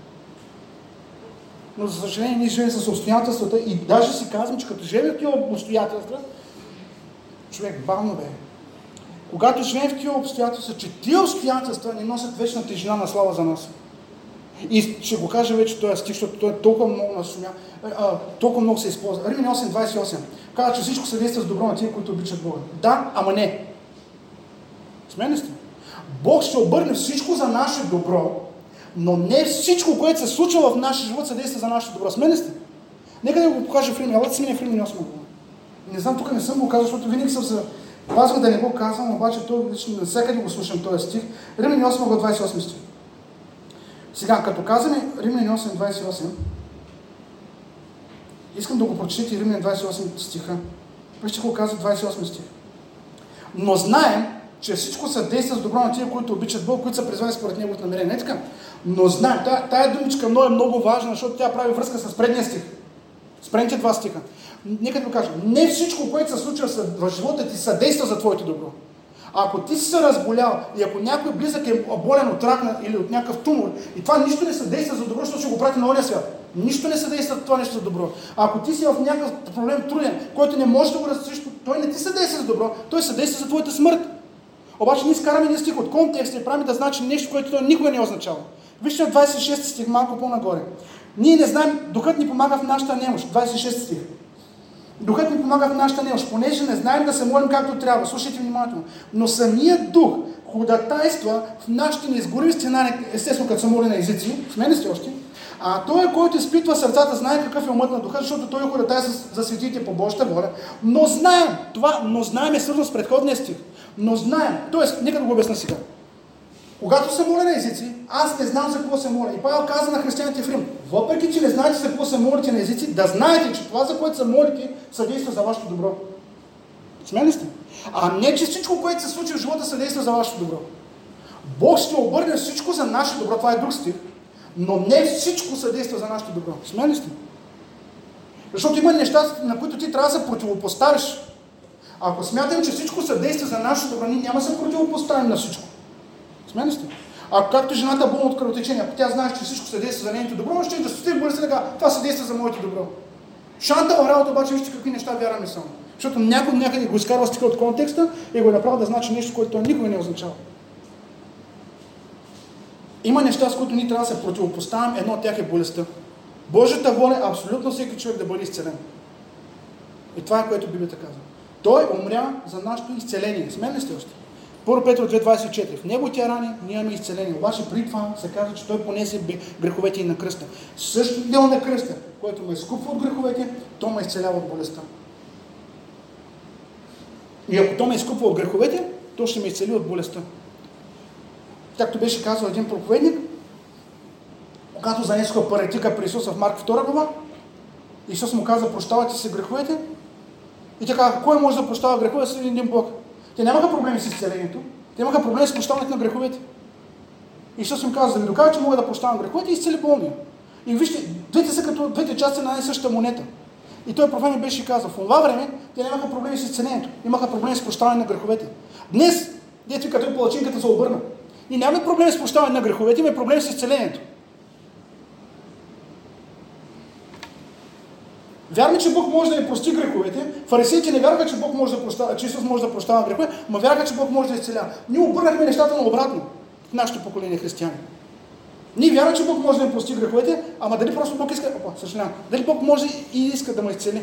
Но за съжаление ние живеем с обстоятелствата и даже си казвам, че като живеем в тия обстоятелства, човек, бавно бе. Когато живеем в тия обстоятелства, че тия обстоятелства ни носят вечна тежина на слава за нас. И ще го кажа вече този стих, защото той е толкова много насумя, толкова много се използва. Римляни 8:28 казва, че всичко съдейства с добро на тия, които обичат Бога. Да, ама не. Смени сте? Бог ще обърне всичко за наше добро, но не всичко, което се случва в нашия живот, съдейства за наше добро. Смени сте? Нека да го покажа в Римляни. Елате си мине в Римляни 8 глава. Не знам, тук не съм го казал, защото винаги съм се пазвам да не го казвам, обаче той навсякъде го слушам този стих. Римляни 8 глава 28 стих. Сега, като казваме Римляни 8:28, искам да го прочетете Римляни 28 стиха. Вижте какво казва 28 стих. Но знаем, че всичко съдейства с добро на тия, които обичат Бог, които са призвани според Неговото намерение. Не така? Но знаем, тая думичка е много важна, защото тя прави връзка с предния стих. С предните два стиха. Нека да го кажа. Не всичко, което се случва в живота ти, съдейства за твоето добро. Ако ти си се разболял и ако някой близък е болен от рак или от някакъв тумор и това нищо не съдейства за добро, защото ще го прати на ония свят. Нищо не съдейства това нещо за добро. Ако ти си в някакъв проблем труден, който не може да го разрешиш, той не ти съдейства за добро, той съдейства за твоята смърт. Обаче ние изкараме един стих от контекста и правим да значи нещо, което той никога не означава. Вижте от 26 стих, малко по-нагоре. Ние не знаем, духът ни помага в нашата немощ. 26 стих. Духът ни помага в нашата немощ, понеже не знаем да се молим както трябва. Слушайте внимателно. Но самият дух ходатайства в нашите неизгорими стенания, естествено като се моли на езици, с мен сте още, а той, който изпитва сърцата, знае какъв е умът на духа, защото той ходатайства за светите по Божията воля. Но знаем е свързано с предходния стих. Но знаем, т.е. нека да го обясня сега. Когато се моля на езици, аз не знам за какво се моля. И Павел каза на християните в Рим, въпреки че не знаете за какво се молите на езици, да знаете, че това, за което се молите, съдейства за вашето добро. Смели сте? А не, че всичко, което се случи в живота, съдейства за вашето добро. Бог ще обърне всичко за наше добро, това е друг стих, но не всичко съдейства за нашето добро. Смели сте? Защото има неща, на които ти трябва да се противопоставиш. Ако смятаме, че всичко съдейства за нашето добро, ние няма да се противопоставим на всичко. Смени сте? А както жената болна от кръвотечение, ако тя знае, че всичко съдейства за нейното добро, ще да се стига бъде така, това съдейства за моето добро. Шантава работа обаче, вижте какви неща вярваме само. Защото някъде го изкарва стиха от контекста и го е направил да значи нещо, което той никога не означава. Има неща, с които ние трябва да се противопоставим, едно от тях е болестта. Божията воля е абсолютно всеки човек да бъде изцелен. И това е, което Библията казва. Той умря за нашето изцеление. Смели сте още? 1 Петро 2:24. В неговите рани ние имаме изцеление. Обаче при това се казва, че той понесе греховете и на кръста. Същото дело на кръста, който ме изкупва от греховете, то ме изцелява от болестта. И ако то ме изкупва от греховете, то ще ме изцели от болестта. Както беше казал един проповедник, когато занесоха паралитика при Исус в Марк 2 глава, Исус му каза, прощавайте се греховете. И тя каза, кой може да прощава греховете с един Бог? Те нямаха проблеми с изцелението. Те имаха проблеми с прощаването на греховете. Исус им каза, да ви докажа, че мога да прощавам греховете и изцели болния. И вижте, двете са като двете части на най-същата монета. И той професор беше казал, в това време те нямаха проблеми с изцелението. Имаха проблеми с прощаване на греховете. Днес, дето като палачинката се обърна. И нямаме проблеми с прощаване на греховете, имаме проблеми с изцелението. Вярваме, че Бог може да ни прости греховете. Фарисеите не вярваха, че Бог може да прощава, че Исус може да прощава грехове, но вярваха, че Бог може да изцелява. Ние обърнахме нещата наобратно в нашето поколение християни. Ние вярваме, че Бог може да ни прости греховете, ама дали просто Бог иска, дали Бог може и иска да ме изцели.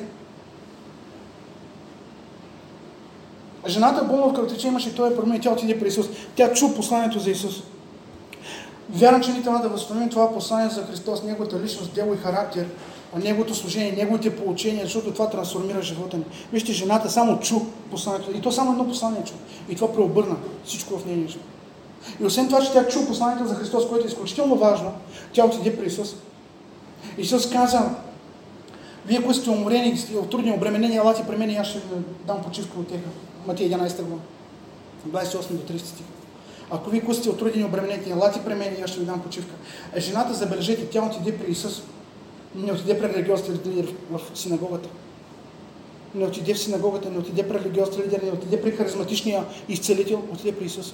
Жената болна от кръвотечение имаше и той проблем и тя отиде при Исус. Тя чу посланието за Исус. Вярвам, че ние трябва да възстановим това послание за Христос, неговата личност, дело и характер, неговото служение, неговите получения, защото това трансформира живота ни. Вижте, жената само чу посланието. И то само едно послание чу. И това преобърна всичко в нейния живот. И освен това, че тя чу посланието за Христос, което е изключително важно, тя отиде при Исус. Исус каза, Вие, които сте уморени, сте трудни, обременени, елате при мен и аз ще ви дам почивка от теха. Матия 11 глава, 28 до 30 стих. Ако вие, които сте отрудени, обременени, елате при мен и аз ще ви дам почивка. Жената, забележете, тя отиде при Исус, не отиде при религиозните лидери в синагогата. Не отиде в синагогата, не отиде при религиозните лидери, не отиде при харизматичния изцелител, отиде при Исус.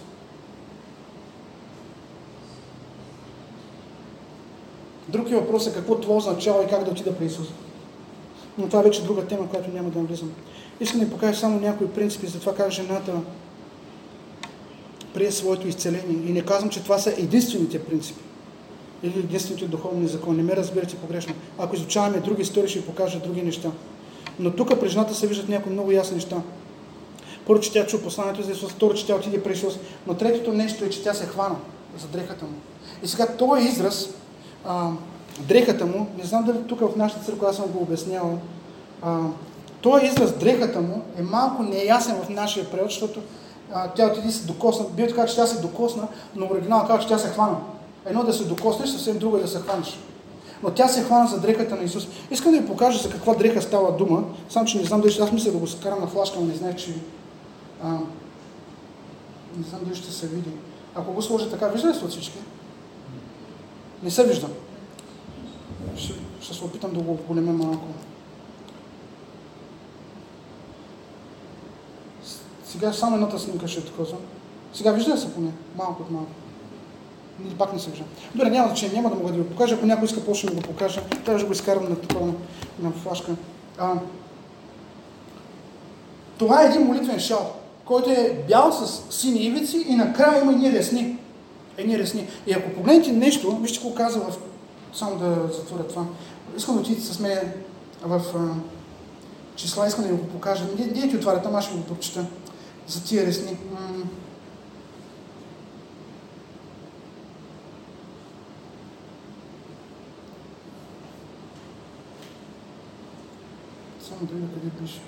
Друг е въпросът какво това означава и как да отида при Исус. Но това е вече друга тема, която няма да навлизам. Искам да ви покажа само някои принципи за това как жената прие своето изцеление. И не казвам, че това са единствените принципи. Или единствените духовни закони. Не ме разбирате погрешно. Ако изучаваме други истории, ще ви покажа други неща. Но тук при жената се виждат някои много ясни неща. Първо, че тя чу посланието за Исус, второ, че тя отиде при Исус, но третото нещо е, че тя се хвана за дрехата му. И сега този израз, дрехата му, не знам дали тук в нашата църква аз съм го обяснявал, този израз дрехата му е малко неясен в нашия превод, защото тя отиде се докосна, бил така, че тя се докосна, но оригинал казва, че тя се хвана. Едно да се докоснеш, съвсем друго е да се хванеш. Но тя се хвана за дрехата на Исус. Искам да ви покажа за каква дреха става дума, само че не знам дали аз мисля да го скарам на флашка, но не знаех, че не знам дали ще се види. Ако го сложа така, вижда ли се от всички? Не се вижда. Ще се опитам да го големя малко. Сега само едната снимка ще отказвам. Сега вижда ли се поне? Малко от малко. Или пак не се вижда. Добре, няма значение, няма да мога да ви покажа. Ако някой иска по-ще да го покажа, трябва да го изкарам на флашка. Това е един молитвен шал, който е бял с сини ивици и накрая има едни ресни. И ако погледнете нещо, вижте какво казва в... Само да затворя това. Искам да отидете с мен в числа, искам да ви го покажа. Дие ти отваря, там аз ще го прочита за тия ресни. Само да видя къде пише.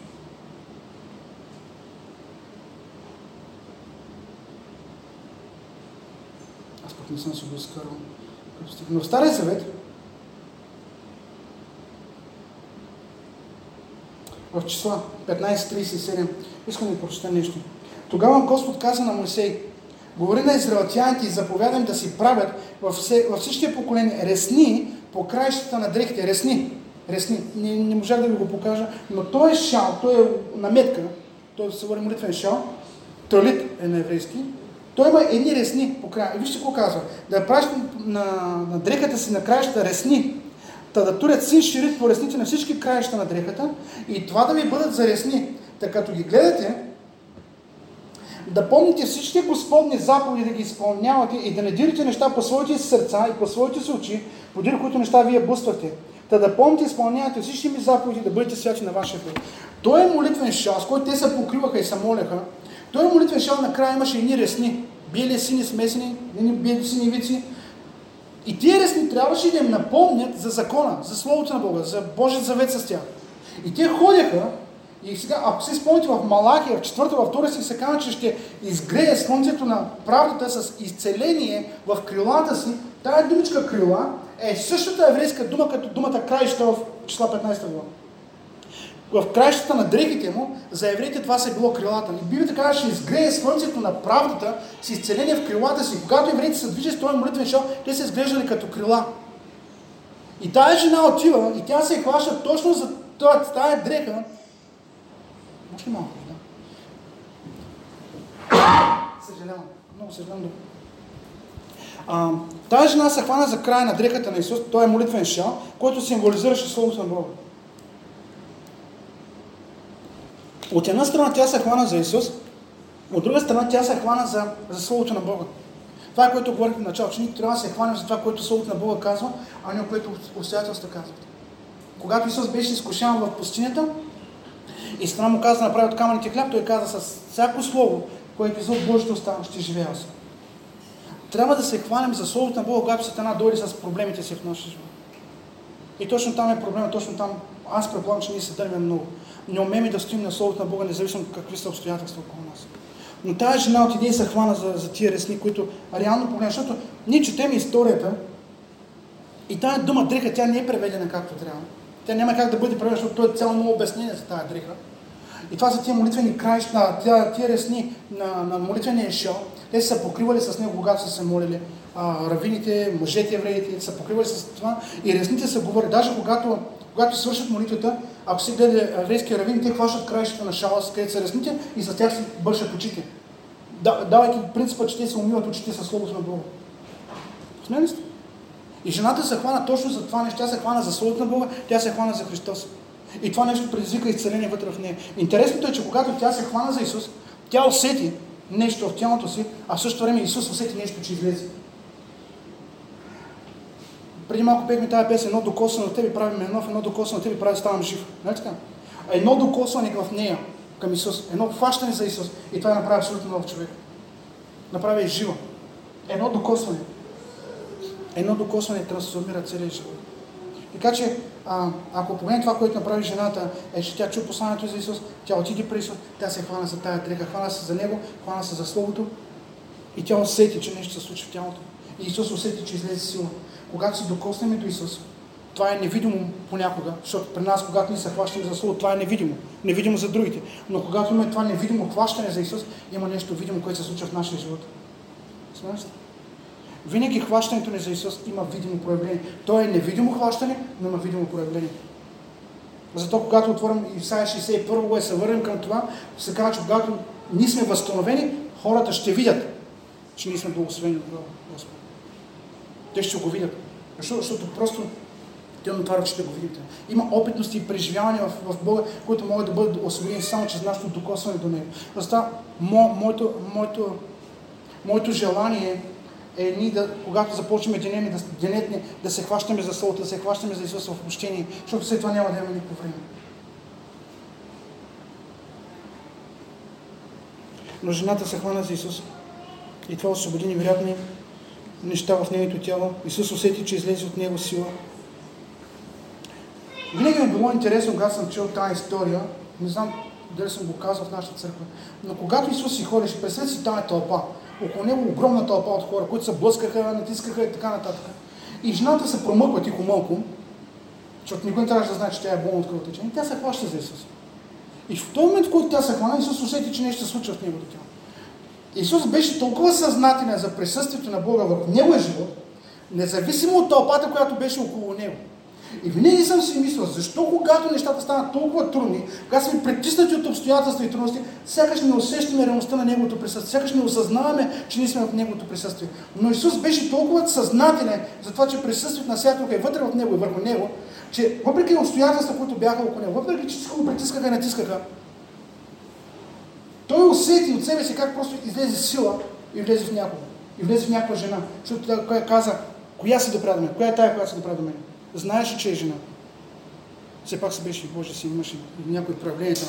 Аз пък не съм се го изкарал. Но в Стария Завет, в числа 15:37, искам да ви прочета нещо. Тогава Господ каза на Моисей, говори на израелтяните и заповядам да си правят във всичките поколения ресни по краищата на дрехите. Ресни. Не можах да ви го покажа, но той е шал, той е наметка, той се говори молитвен шал, талит е на еврейски. Той има едни ресни по края. И вижте какво казва. Да праща на дрехата си на краищата ресни, да турят син ширит по ресните на всички краища на дрехата и това да ви бъдат за ресни. Така като ги гледате, да помните всички Господни заповеди, да ги изпълнявате и да не дирите неща по своите си сърца и по своите си очи, подир които неща вие бъствате. Да помните и изпълнявате всички ми заповеди, да бъдете святи на вашия път. Той е молитвен шал, с който те се покриваха и се молеха. Той е молитвен шал, накрая имаше едни ресни, бели, сини, смесени, бели, сини вици. И тия ресни трябваше да им напомнят за закона, за Словото на Бога, за Божият завет с тях. И те ходяха, и сега, ако се изпълните в Малахия, в 4, във 2 стих се казва, че ще изгрее слънцето на правдата с изцеление в крилата си. Тая думичка крила е същата еврейска дума, като думата краища в числа 15 глава. В краищата на дрехите му, за евреите това се било крилата. И Библията казва, ще изгрее слънцето на правдата с изцеление в крилата си. Когато евреите се движат с този молитвен шал, те се изглеждали като крила. И тая жена отива и тя се хваща точно за тая дреха. Може ли малко, да? Съжалявам. Много съжалявам. Тая жена се хвана за края на дрехата на Исус. Той е молитвен шал, който символизираше Словото на Бога. От една страна тя се хвана за Исус, от друга страна тя се хвана за Словото на Бога. Това е което говорих в начало, че ние трябва да се хванем за това, което Словото на Бога казва, а не което обстоятелства казват. Когато Исус беше изкушаван в пустинята и страна му каза да направи от камъните хляб, той каза с всяко слово, което излъз Божието уста, ще живея аз. Трябва да се хванем за Словото на Бога, когато Сатана дойде с проблемите си в нашия живот. И точно там е проблема, точно там аз предполагам, че ние се дървим много. Не умеем да стоим на Словото на Бога, независимо какви са обстоятелства около нас. Но тази жена отиде и се хвана за тия ресни, които реално погледнат, защото ние четем историята и тая дума дреха, тя не е преведена както трябва. Тя няма как да бъде правилна, защото той е цяло много обяснение за тази дреха. И това са тия молитвени краища, тия ресни на молитвения Ешел. Те са покривали с него, когато са се молили. Равините, мъжете, евреите са покривали с това. И ресните са говорили. Даже когато свършат молитвата, ако си гледа еврейски равини, те хващат краищата на шала, където са ресните и с тях си бършат очите. Давайки принципа, че те се умиват очите със Словото на Бога. Смели сте? И жената се хвана точно за това нещо. Тя се хвана за Словото на Бога, тя се хвана за Христос. И това нещо предизвика изцеление вътре в нея. Интересното е, че когато тя се хвана за Исус, тя усети нещо в тялото си, а в същото време Исус усети нещо, че излезе. Преди малко пехме тази песен, едно докосване от тебе прави ме нов, едно докосване от тебе прави ставам жив. Нали така? Едно докосване в нея към Исус, едно хващане за Исус и това направи абсолютно нов човек. Направи жива. Едно докосване трансформира целия живот. Така че, ако погледнем това, което направи жената, е, че тя чу посланието за Исус, тя отиде при Исус, тя се хвана за тая дреха, хвана се за Него, хвана се за Словото и тя усети, че нещо се случи в тялото. И Исус усети, че излезе сила. Когато си докоснем до Исус, това е невидимо понякога, защото при нас, когато ние се хващаме за Словото, това е невидимо. Невидимо за другите. Но когато имаме това невидимо хващане за Исус, има нещо видимо, което се случва в нашия живот. Смеете? Винаги хващането ни за Исус има видимо проявление. То е невидимо хващане, но има видимо проявление. Затова, когато отворим Исаия 61 и се върнем към това, се казва, че когато ние сме възстановени, хората ще видят, че ние сме благословени от Господа. Те ще го видят. Защото просто те отварят, че да го видите. Има опитности и преживявания в Бога, които могат да бъдат освободени само чрез нашето докосване до Него. Затова моето желание е ние, когато започнем денетни, да се хващаме за Словото, да се хващаме за Исус в общение, защото след това няма да имаме никакво време. Но жената се хвана за Исус и това освободи невероятни неща в нейното тяло. Исус усети, че излезе от него сила. Винаги ми е било интересно, когато съм чел тази история, не знам дали съм го казал в нашата църква, но когато Исус си ходеше, представете си тази тълпа, около него огромна тълпа от хора, които се блъскаха, натискаха и така нататък. И жената се промъква тихо-малко, защото никой не трябваше да знае, че тя е болна от кръвотечение. Тя се хваща за Исус. И в този момент, в който тя се хвана, Исус усети, че нещо се случва в неговото тяло. Исус беше толкова съзнателен за присъствието на Бога върху неговия живот, независимо от тълпата, която беше около него. И винаги съм си мислил, защо когато нещата станат толкова трудни, когато сме притиснати от обстоятелства и трудности, сякаш не усещаме реалността на Неговото присъствие, сякаш не осъзнаваме, че ние сме в Неговото присъствие. Но Исус беше толкова съзнателен за това, че присъствието на святото е вътре в Него и върху Него, че въпреки обстоятелства, които бяха около Него, въпреки че всичко го притискаха и натискаха, той усети от себе си как просто излезе сила и влезе в някого. И влезе в някаква жена. Защото той каза, коя си да прави до мен? Коя е тая, която си да прави до мен? Знаеше, че е жена. Все пак се беше, Боже си, имаше някои проявления.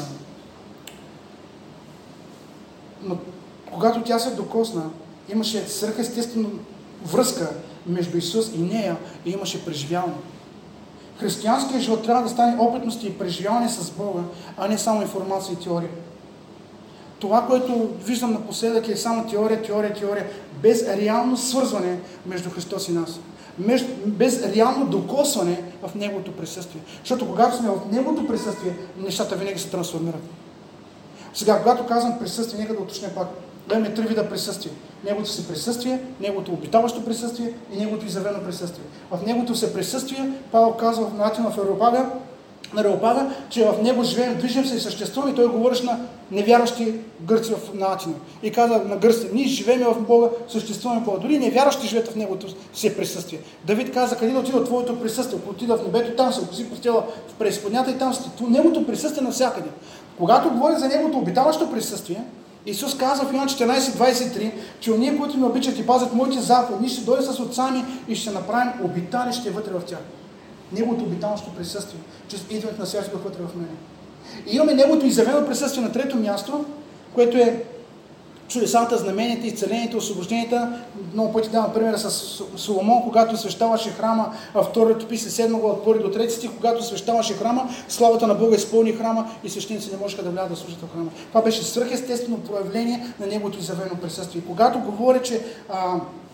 Но когато тя се докосна, имаше свръхестествена връзка между Исус и нея и имаше преживяване. Християнският живот трябва да стане опитности и преживяване с Бога, а не само информация и теория. Това, което виждам напоследък е само теория, без реално свързване между Христос и нас. Без реално докосване в Неговото присъствие. Защото когато сме в Неговото присъствие, нещата винаги се трансформират. Сега, когато казвам присъствие, нека да уточня пак. Имаме три вида присъствие. Неговото си присъствие, Неговото обитаващо присъствие и Неговото изявено присъствие. В Неговото си присъствие, Павел казва в Натина в Ареопага, че в него живеем, движим се и съществуваме, и той говориш на невярващи гърци в Атина. И каза на гърците, ние живеем в Бога, съществуваме в Бога. Дори невярващи живеят в Неговото си присъствие. Давид каза, къде да отида Твоето присъствие? Ако отида в небето, там се, ако си постела в преизподнята и там си. Неговото присъствие навсякъде. Когато говори за Неговото обитаващо присъствие, Исус казва в Йоан 14:23, че ония, които ме обичат и пазят моите заповеди, ние ще дойдем с отцами и ще направим обиталище вътре в тях. Неговото обиталащо присъствие, чрез идването на Святия Дух вътре в мене. И имаме Неговото изявено присъствие на трето място, което е чудесата, знаменията, изцелението, освобожденията. Много пъти давам примера с Соломон, когато освещаваше храма, във втория летопис 7 от 1 до 3 стих, когато освещаваше храма, славата на Бога изпълни храма и свещеници не можеха да влязат да служат в храма. Това беше свръхестествено проявление на Неговото изявено присъствие. И когато говоря, че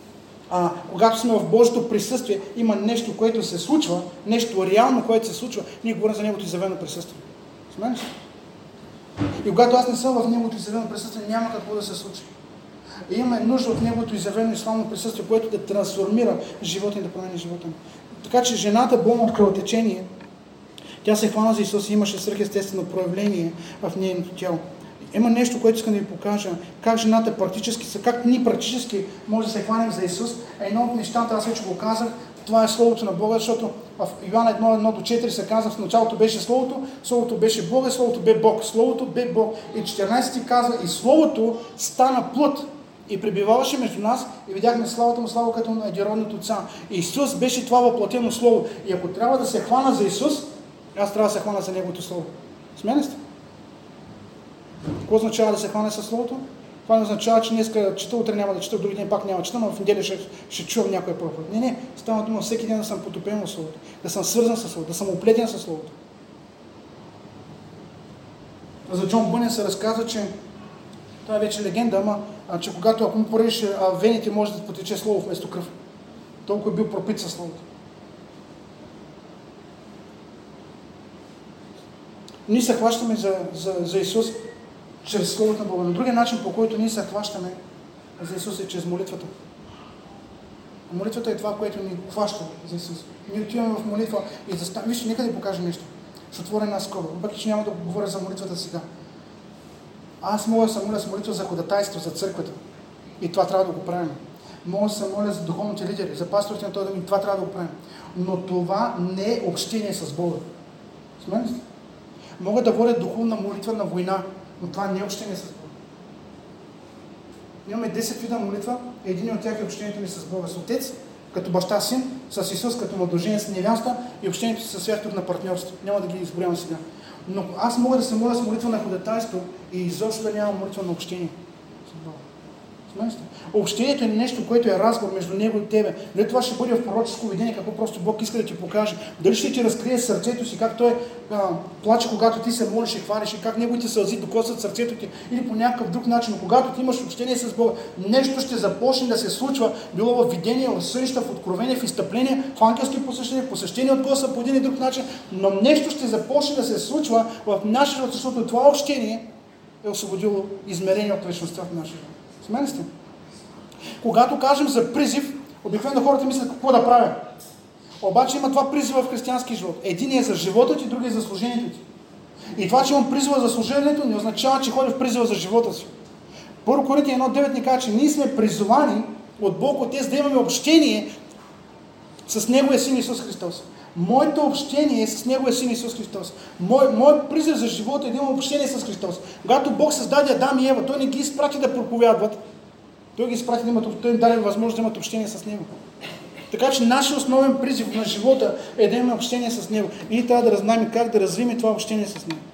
когато сме в Божието присъствие, има нещо, което се случва, нещо реално, което се случва, ние говорим за Неговото изявено присъствие. Смениш ли? И когато аз не съм в Неговото изявено присъствие, няма какво да се случи. И имаме нужда от Неговото изявено и славно присъствие, което да трансформира живота и да промени живота ни. Така че жената, болна от кръвотечение, тя се хвана за Исус и имаше свръхестествено проявление в нейното тяло. Има нещо, което искам да ви покажа, как жената практически, как ние практически може да се хванем за Исус. Едно от нещата, аз вече го казах, това е Словото на Бога, защото в Йоан 1:1-4 се казва, в началото беше Словото, Словото беше Бога, Словото бе Бог, Словото бе Бог. И 14 казва, и Словото стана плът и пребиваваше между нас и видяхме славата му, слава като на единородния Отца. Исус беше това въплатено Слово. И ако трябва да се хвана за Исус, аз трябва да се хвана за Неговото Слово. Смени сте? Какво означава да се хване със Словото? Това не означава, че днеска чета, утре няма да чета, други ден пак няма да чета, но в неделя ще чувам някоя проповед. Не, става дума всеки ден да съм потопен в Словото, да съм свързан със Словото, да съм оплетен със Словото. За Джон Бънен се разказва, че това е вече легенда, че когато ако му поредиш вените, може да потече Слово вместо кръв. Толкова е бил пропит със Словото. Ние се хващаме за Исус чрез Словото на Бога. Но другия начин, по който ние се хващаме за Исус е чрез молитвата. Молитвата е това, което ни хваща за Исус. Ние отиваме в молитва и заставаме. Вижте, нека да ви покажа нещо. Ще отворя една скоба. Въпреки че няма да говоря за молитвата сега. Аз мога да се моля с молитва за ходатайство, за църквата. И това трябва да го правим. Мога да се моля за духовните лидери, за пасторите на този дом. И това трябва да го правим. Но това не е общение с Бога. Смени сте? Мога да водя духовна молитва на война, но това не е общение с Бога. Имаме 10 вида молитва, един от тях е общението ни с Бога, с Отец, като баща, син, с Исус, като младожение с невяста и общението си с святото на партньорство. Няма да ги изборявам сега. Но аз мога да се моля с молитва на ходатайство и изобщо да нямам молитва на общение с Бога. Общението е нещо, което е разговор между Него и тебе. Дали това ще бъде в пророческо видение, какво просто Бог иска да ти покаже. Дали ще ти разкрие сърцето си, как Той плаче, когато ти се молиш и хвалиш, и как Неговите сълзи докосват сърцето ти, или по някакъв друг начин. Но когато ти имаш общение с Бога, нещо ще започне да се случва, било в видение, в сънища, в откровение, в изтъпление, в ангелски посещения, в посещение от Господа по един и друг начин, но нещо ще започне да се случва в нашия живот, защото това общение е освободило измерение от вечността в нашия живот. Смени сте? Когато кажем за призив, обикновено хората мислят какво да правя. Обаче има два призива в християнски живот. Един е за живота ти, другия е за служението ти. И това, че имам призива за служението, не означава, че ходя в призива за живота си. Първо Коринтияни 1:9 ни казва, че ние сме призовани от Бог Отец да имаме общение с Неговия Син Исус Христос. Моето общение е с Неговия Син Исус Христос. Моят призив за живота е да имам общение с Христос. Когато Бог създаде Адам и Ева, Той не ги изпрати да проповядват. Той ги изпрати Той им даде възможност да имат общение с Него. Така че нашия основен призив на живота е да имаме общение с Него. И ние трябва да знаем как да развием това общение с Него.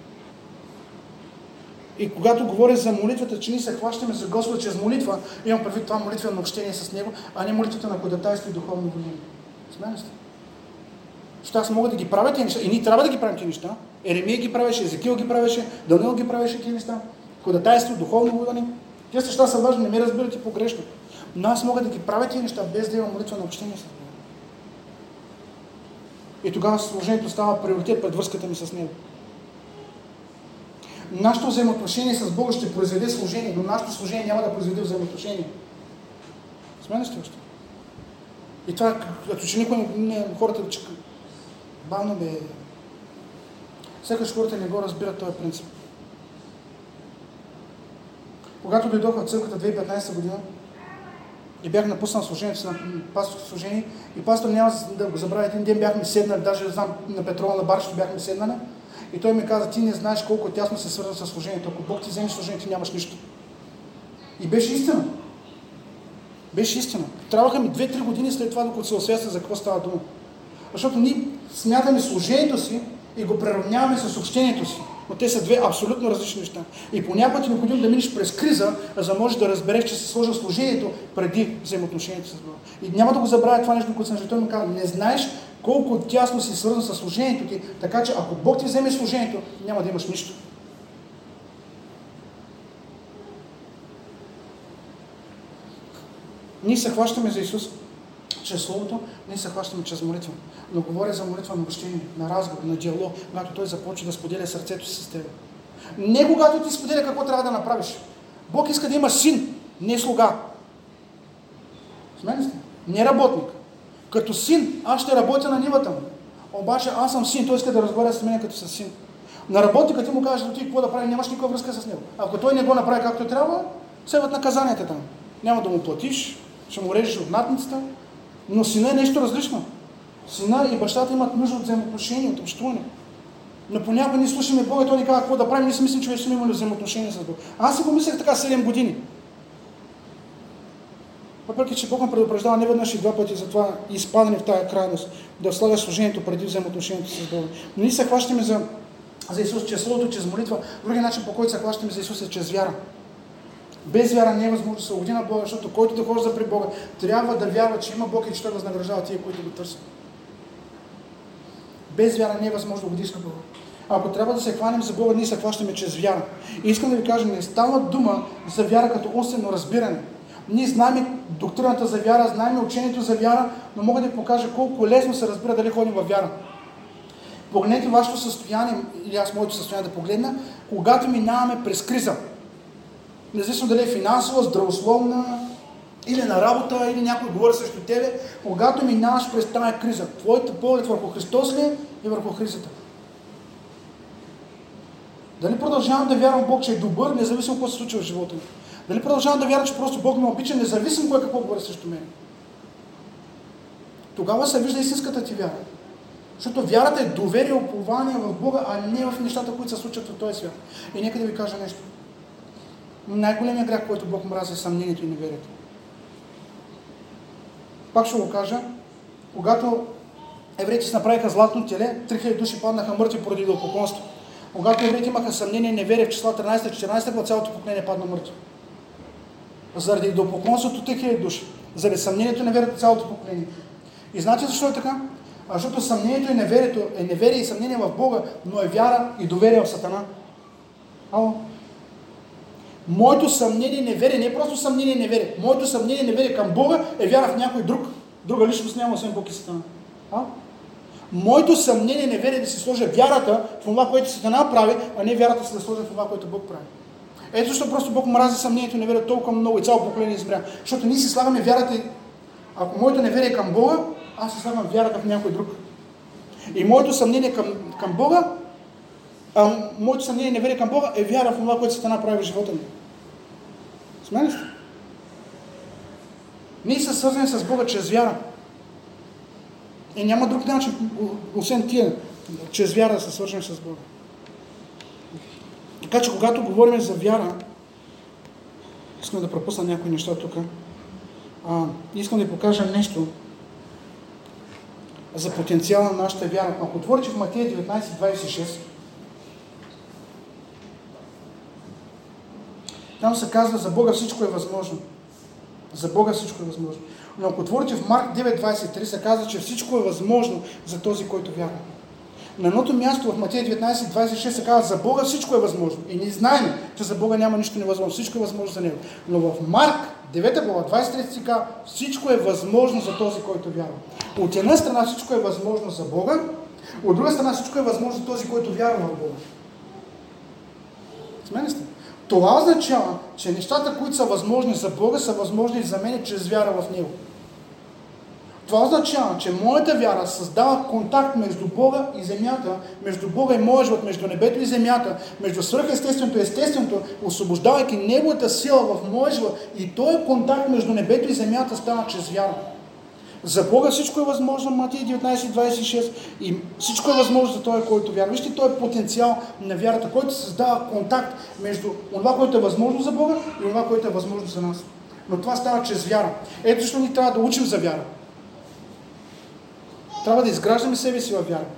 И когато говоря за молитвата, че ние се хващаме за Господа чрез молитва, имам предвид това молитва на общение с Него, а не молитвата на ходатайство и духовно воление. Смея сте? Защото аз мога да ги правя тези неща. И ние трябва да ги правим тези неща. Еремия ги правеше, Езекил ги правеше, Даниил ги правеше тези неща. Ходатайство, духовно воление. Тези неща са важни, не ме разбирате погрешно. Но аз мога да ги правя тези неща, без да имам молитва на общение с Бога. И тогава служението става приоритет пред връзката ми с Него. Нашето взаимоотношение с Бога ще произведе служение, но нашето служение няма да произведе взаимоотношение. Сменя сте още. И това, като че никой хората че бавно бе... Сякаш хората не го разбират този принцип. Когато дойдох в църквата 2015 година и бях напуснал служението си на пасторското служение и пастор няма да го забравя, един ден бяхме седнали, даже знам на Петрола на барщето бяхме седнали и той ми каза, ти не знаеш колко тясно се свързва с служението. Ако Бог ти вземе служението, ти нямаш нищо. И беше истина. Беше истина. Трябваха ми 2-3 години след това, докато се освясна за какво става дума. Защото ние смятаме служението си и го преравняваме с общението си. Но те са две абсолютно различни неща. И понякога ти е необходимо да минеш през криза, за да можеш да разбереш, че си сложил служението преди взаимоотношението с Бога. И няма да го забравя това нещо, което съм той ми казва. Не знаеш колко тясно си свързан с служението ти, така че ако Бог ти вземе служението, няма да имаш нищо. Ние се хващаме за Исус чрез Словото, ние се хващаме чрез молитва. Но говоря за молитва на общение, на разговор, на диалог, когато той започва да споделя сърцето си с теб. Не когато ти споделя какво трябва да направиш. Бог иска да има син, не слуга. Смели сте? Не работник. Като син, аз ще работя на нивата му. Обаче аз съм син, той иска да разговаря с мен като със син. На работника ти му кажеш да ти какво да прави, нямаш никаква връзка с него. Ако той не го направи както трябва, следват наказанията там. Няма да му платиш, ще му режеш от надницата, но сина е нещо различно. Сина и бащата имат нужда от взаимоотношения, от общуване. Но понякога ние слушаме Бога и той ни казва какво да правим, ние си мислим, че вече сме имали взаимоотношения с Бога. Аз си го мислех така 7 години. Въпреки, че Бог ме предупреждава не веднъж и 2 пъти за това изпадане в тая крайност, да слагаш служението преди взаимоотношението с Бога. Но ние се хващаме за Исус чрез Словото, чрез молитва. Другия начин, по който се хващаме за Исус е чрез вяра. Без вяра не е възможно да се угоди на Бога, защото който да хожда при Бога, трябва да вярва, че има Бог и че Той възнаграждава тия, които го търсят. Без вяра не е възможно да угодиш на Бога. Ако трябва да се хванем за Бога, ние се хващаме чрез вяра. И искам да ви кажа, не става дума за вяра като умствено разбиране. Ние знаем доктрината за вяра, знаем учението за вяра, но мога да ви покажа колко лесно се разбира дали ходим във вяра. Погледнете вашето състояние, или аз моето състояние да погледна, когато минаваме през криза. Независимо дали е финансова, здравословна, или на работа, или някой говори срещу тебе, когато минаваш през тази криза, твоята поглед върху Христос ли е и върху кризата? Дали продължавам да вярвам в Бог, че е добър, независимо какво се случва в живота ми? Дали продължавам да вярвам, че просто Бог ме обича, независимо кой какво говори срещу мен? Тогава се вижда истинската ти вяра. Защото вярата е доверие, упование в Бога, а не в нещата, които се случват в този свят. И нека да ви кажа нещо. Най-големият грях, който Бог мрази, е съмнението и неверието. Пак ще го кажа. Когато евреите си направиха златно теле, 3000 души паднаха мъртви поради идолопоклонство. Когато евреите имаха съмнение и неверие в числа 13-14, цялото поколение падна мъртво. Заради идолопоклонството 3000 души. Заради съмнението и неверието цялото поколение. И знаете защо е така? Защото съмнението и неверието е неверие и съмнение в Бога, но е вяра и доверие в Сатана. Ало? Моето съмнение и неверие не е просто съмнение и неверие. Моето съмнение и неверие към Бога е вяра в някой друг. Друга личност няма, освен Бог и Сатана. Моето съмнение и неверие е да си сложа вярата в това, което Сатана прави, а не вярата си да сложа в това, което Бог прави. Ето защо просто Бог мрази съмнението и неверие толкова много и цяло поколение измря. Защото ние си слагаме вярата и ако моето неверие е към Бога, аз си слагам вярата в някой друг. И моето съмнение към Бога, моето съмнение и неверие към Бога е вяра в това, което Сатана прави в живота ми. Смели сте? Ние са свързани с Бога чрез вяра. И няма друг начин, освен тия, чрез вяра да се свържем с Бога. Така че, когато говорим за вяра, искам да пропусна някои неща тук. Искам да ви покажа нещо за потенциала на нашата вяра. Ако отворите в Матея 19:26, там се казва, за Бога всичко е възможно. За Бога всичко е възможно. Но ако отворите в Марк 9:23, се казва, че всичко е възможно за този, който вярва. На едното място в Матея 19:26 се казва, за Бога всичко е възможно. И ние знаем, че за Бога няма нищо невъзможно. Всичко е възможно за Него. Но в Марк 9 глава 23 се казва, всичко е възможно за този, който вярва. От една страна всичко е възможно за Бога, от друга страна всичко е възможно за този, който вярва в Бога. Смени сте? Това означава, че нещата, които са възможни за Бога, са възможни и за мен чрез вяра в Него. Това означава, че моята вяра създава контакт между Бога и земята, между Бога и моя живот, между небето и земята, между свръхестественото и естественото, освобождавайки Неговата сила в моя живот. И този контакт между небето и земята става чрез вяра. За Бога всичко е възможно, Матея 19:26, и всичко е възможно за този, който вярва. Вижте този потенциал на вярата, който създава контакт между това, което е възможно за Бога и това, което е възможно за нас. Но това става чрез вяра. Ето защо ние трябва да учим за вяра. Трябва да изграждаме себе си във вяра.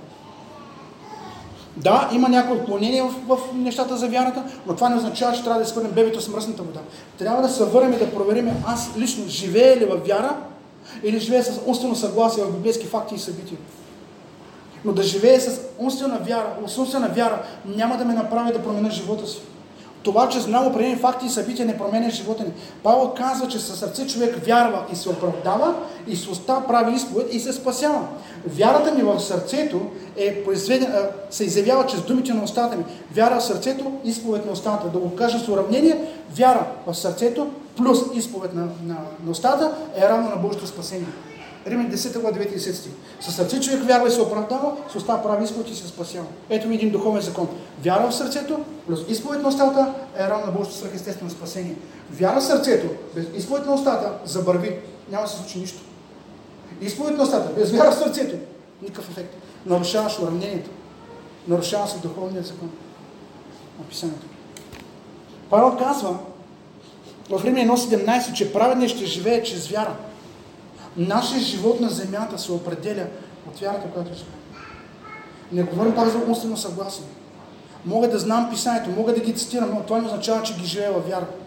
Да, има някои отклонения в нещата за вярата, но това не означава, че трябва да изхвърлим бебето с мръсната вода. Трябва да се върнем и да проверим аз лично живея ли във вяра или живея с умствено съгласие в библейски факти и събития. Но да живея с умствена вяра няма да ме направи да променя живота си. Това, че знам определени факти и събития, не променя живота ни. Павел казва, че със сърце човек вярва и се оправдава, и с уста прави изповед и се спасява. Вярата ми в сърцето се изявява чрез думите на устата ми. Вяра в сърцето, изповед на устата. Да го кажа с уравнение, вяра в сърцето плюс изповед на устата е равно на Божието спасение. Римляни 10 глава 9 и 10 стих. Със сърце човек вярва и се оправдава, с уста прави изповед и се спасява. Ето ми един духовен закон. Вяра в сърцето плюс изповед на устата е равно на Божието свръхестествено спасение. Вяра в сърцето без изповед на устата забърви. Няма да се случи нищо. Изповед на устата без вяра в сърцето никакъв ефект. Нарушаваш уравнението. Нарушава се духовният закон. Написанието. Павел казва в Римляни 1:17, че праведният ще живее чрез вяра. Нашия живот на земята се определя от вярата, която живеем. Не говорим пак за умствено съгласие. Мога да знам писанието, мога да ги цитирам, но това не означава, че ги живея във вяра.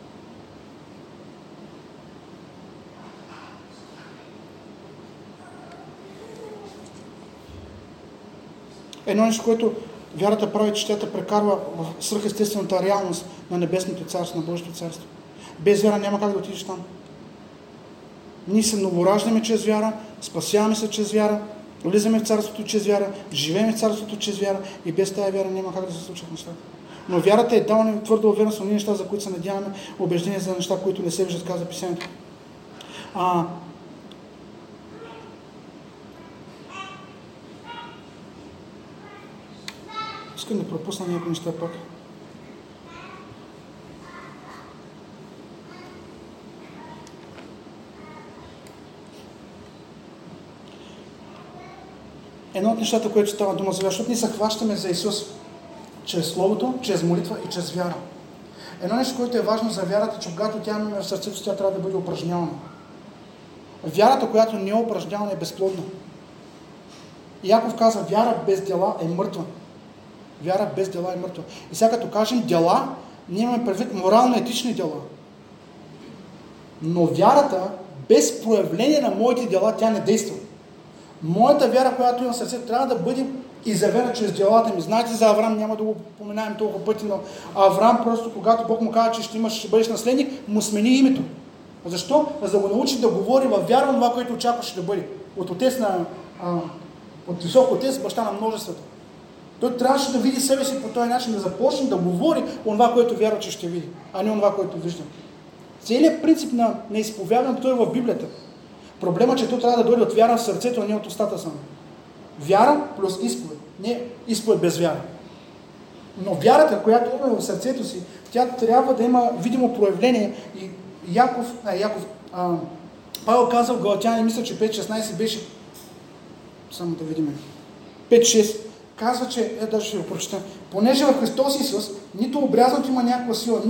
Едно нещо, което вярата прави, че тя те прекарва в свръхестествената реалност на небесното царство, на Божието царство. Без вяра няма как да отидеш там. Ние се новораждаме чрез вяра, спасяваме се чрез вяра, влизаме в царството чрез вяра, живеем в царството чрез вяра и без тази вяра няма как да се случат нещата. Но вярата е даване твърда увереност на неща, за които се надяваме, убеждение за неща, които не се виждат, каза писанието. Искам да пропусна някои неща пак. Едно от нещата, което става дума за вяра, защото ние се хващаме за Исус чрез Словото, чрез молитва и чрез вяра. Едно нещо, което е важно за вярата, че когато тя имаме в сърцето, тя трябва да бъде упражнявана. Вярата, която не е упражнявана, е безплодна. Яков каза, вяра без дела е мъртва. Вяра без дела е мъртва. И сега като кажем дела, ние имаме предвид морално-етични дела. Но вярата без проявление на моите дела, тя не действа. Моята вяра, която имам в сърцето, трябва да бъде изявена чрез делата ми. Знаете за Авраам, няма да го поминаем толкова пъти, но Авраам просто, когато Бог му каза, че ще бъдеш наследник, му смени името. Защо? За да го научи да говори във вяра това, което очакваше да бъде. От висок отец, баща на множеството. Той трябваше да види себе си по този начин, да започне да говори онова, което вярва, че ще види, а не онова, което вижда. Целият принцип на изповядането е в Библията. Проблемът е, че то трябва да дойде от вяра в сърцето, а не от устата само. Вяра плюс изповед. Не изповед без вяра. Но вярата, която има в сърцето си, тя трябва да има видимо проявление. И Павел казал в Галатяни, мисля, че 5.16 беше, само да видим, 5.6, казва, че, даже ще го прочета, понеже в Христос Исус нито обрязването има някаква сила,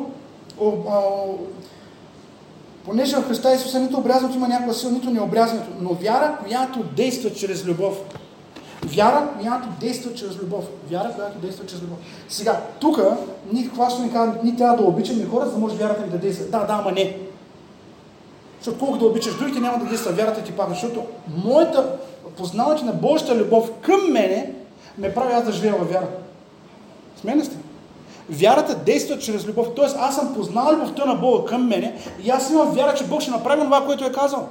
понеже в Христа Исуса нито обрязването има някаква сила, нито необрязването, но вяра, която действа чрез любов. Вяра, която действа чрез любов. Вяра, която действа чрез любов. Сега, тук, ние трябва да обичаме хора, за да може вярата ни да действа. Да, ама не. Защото колко да обичаш другите, няма да действа вярата ти пак. Защото моята познаването на Божията любов към мене ме прави аз да живея във вяра. Сменя сте? Вярата действа чрез любов. Тоест, аз съм познал любовта на Бога към мене и аз имам вяра, че Бог ще направи това, което е казал.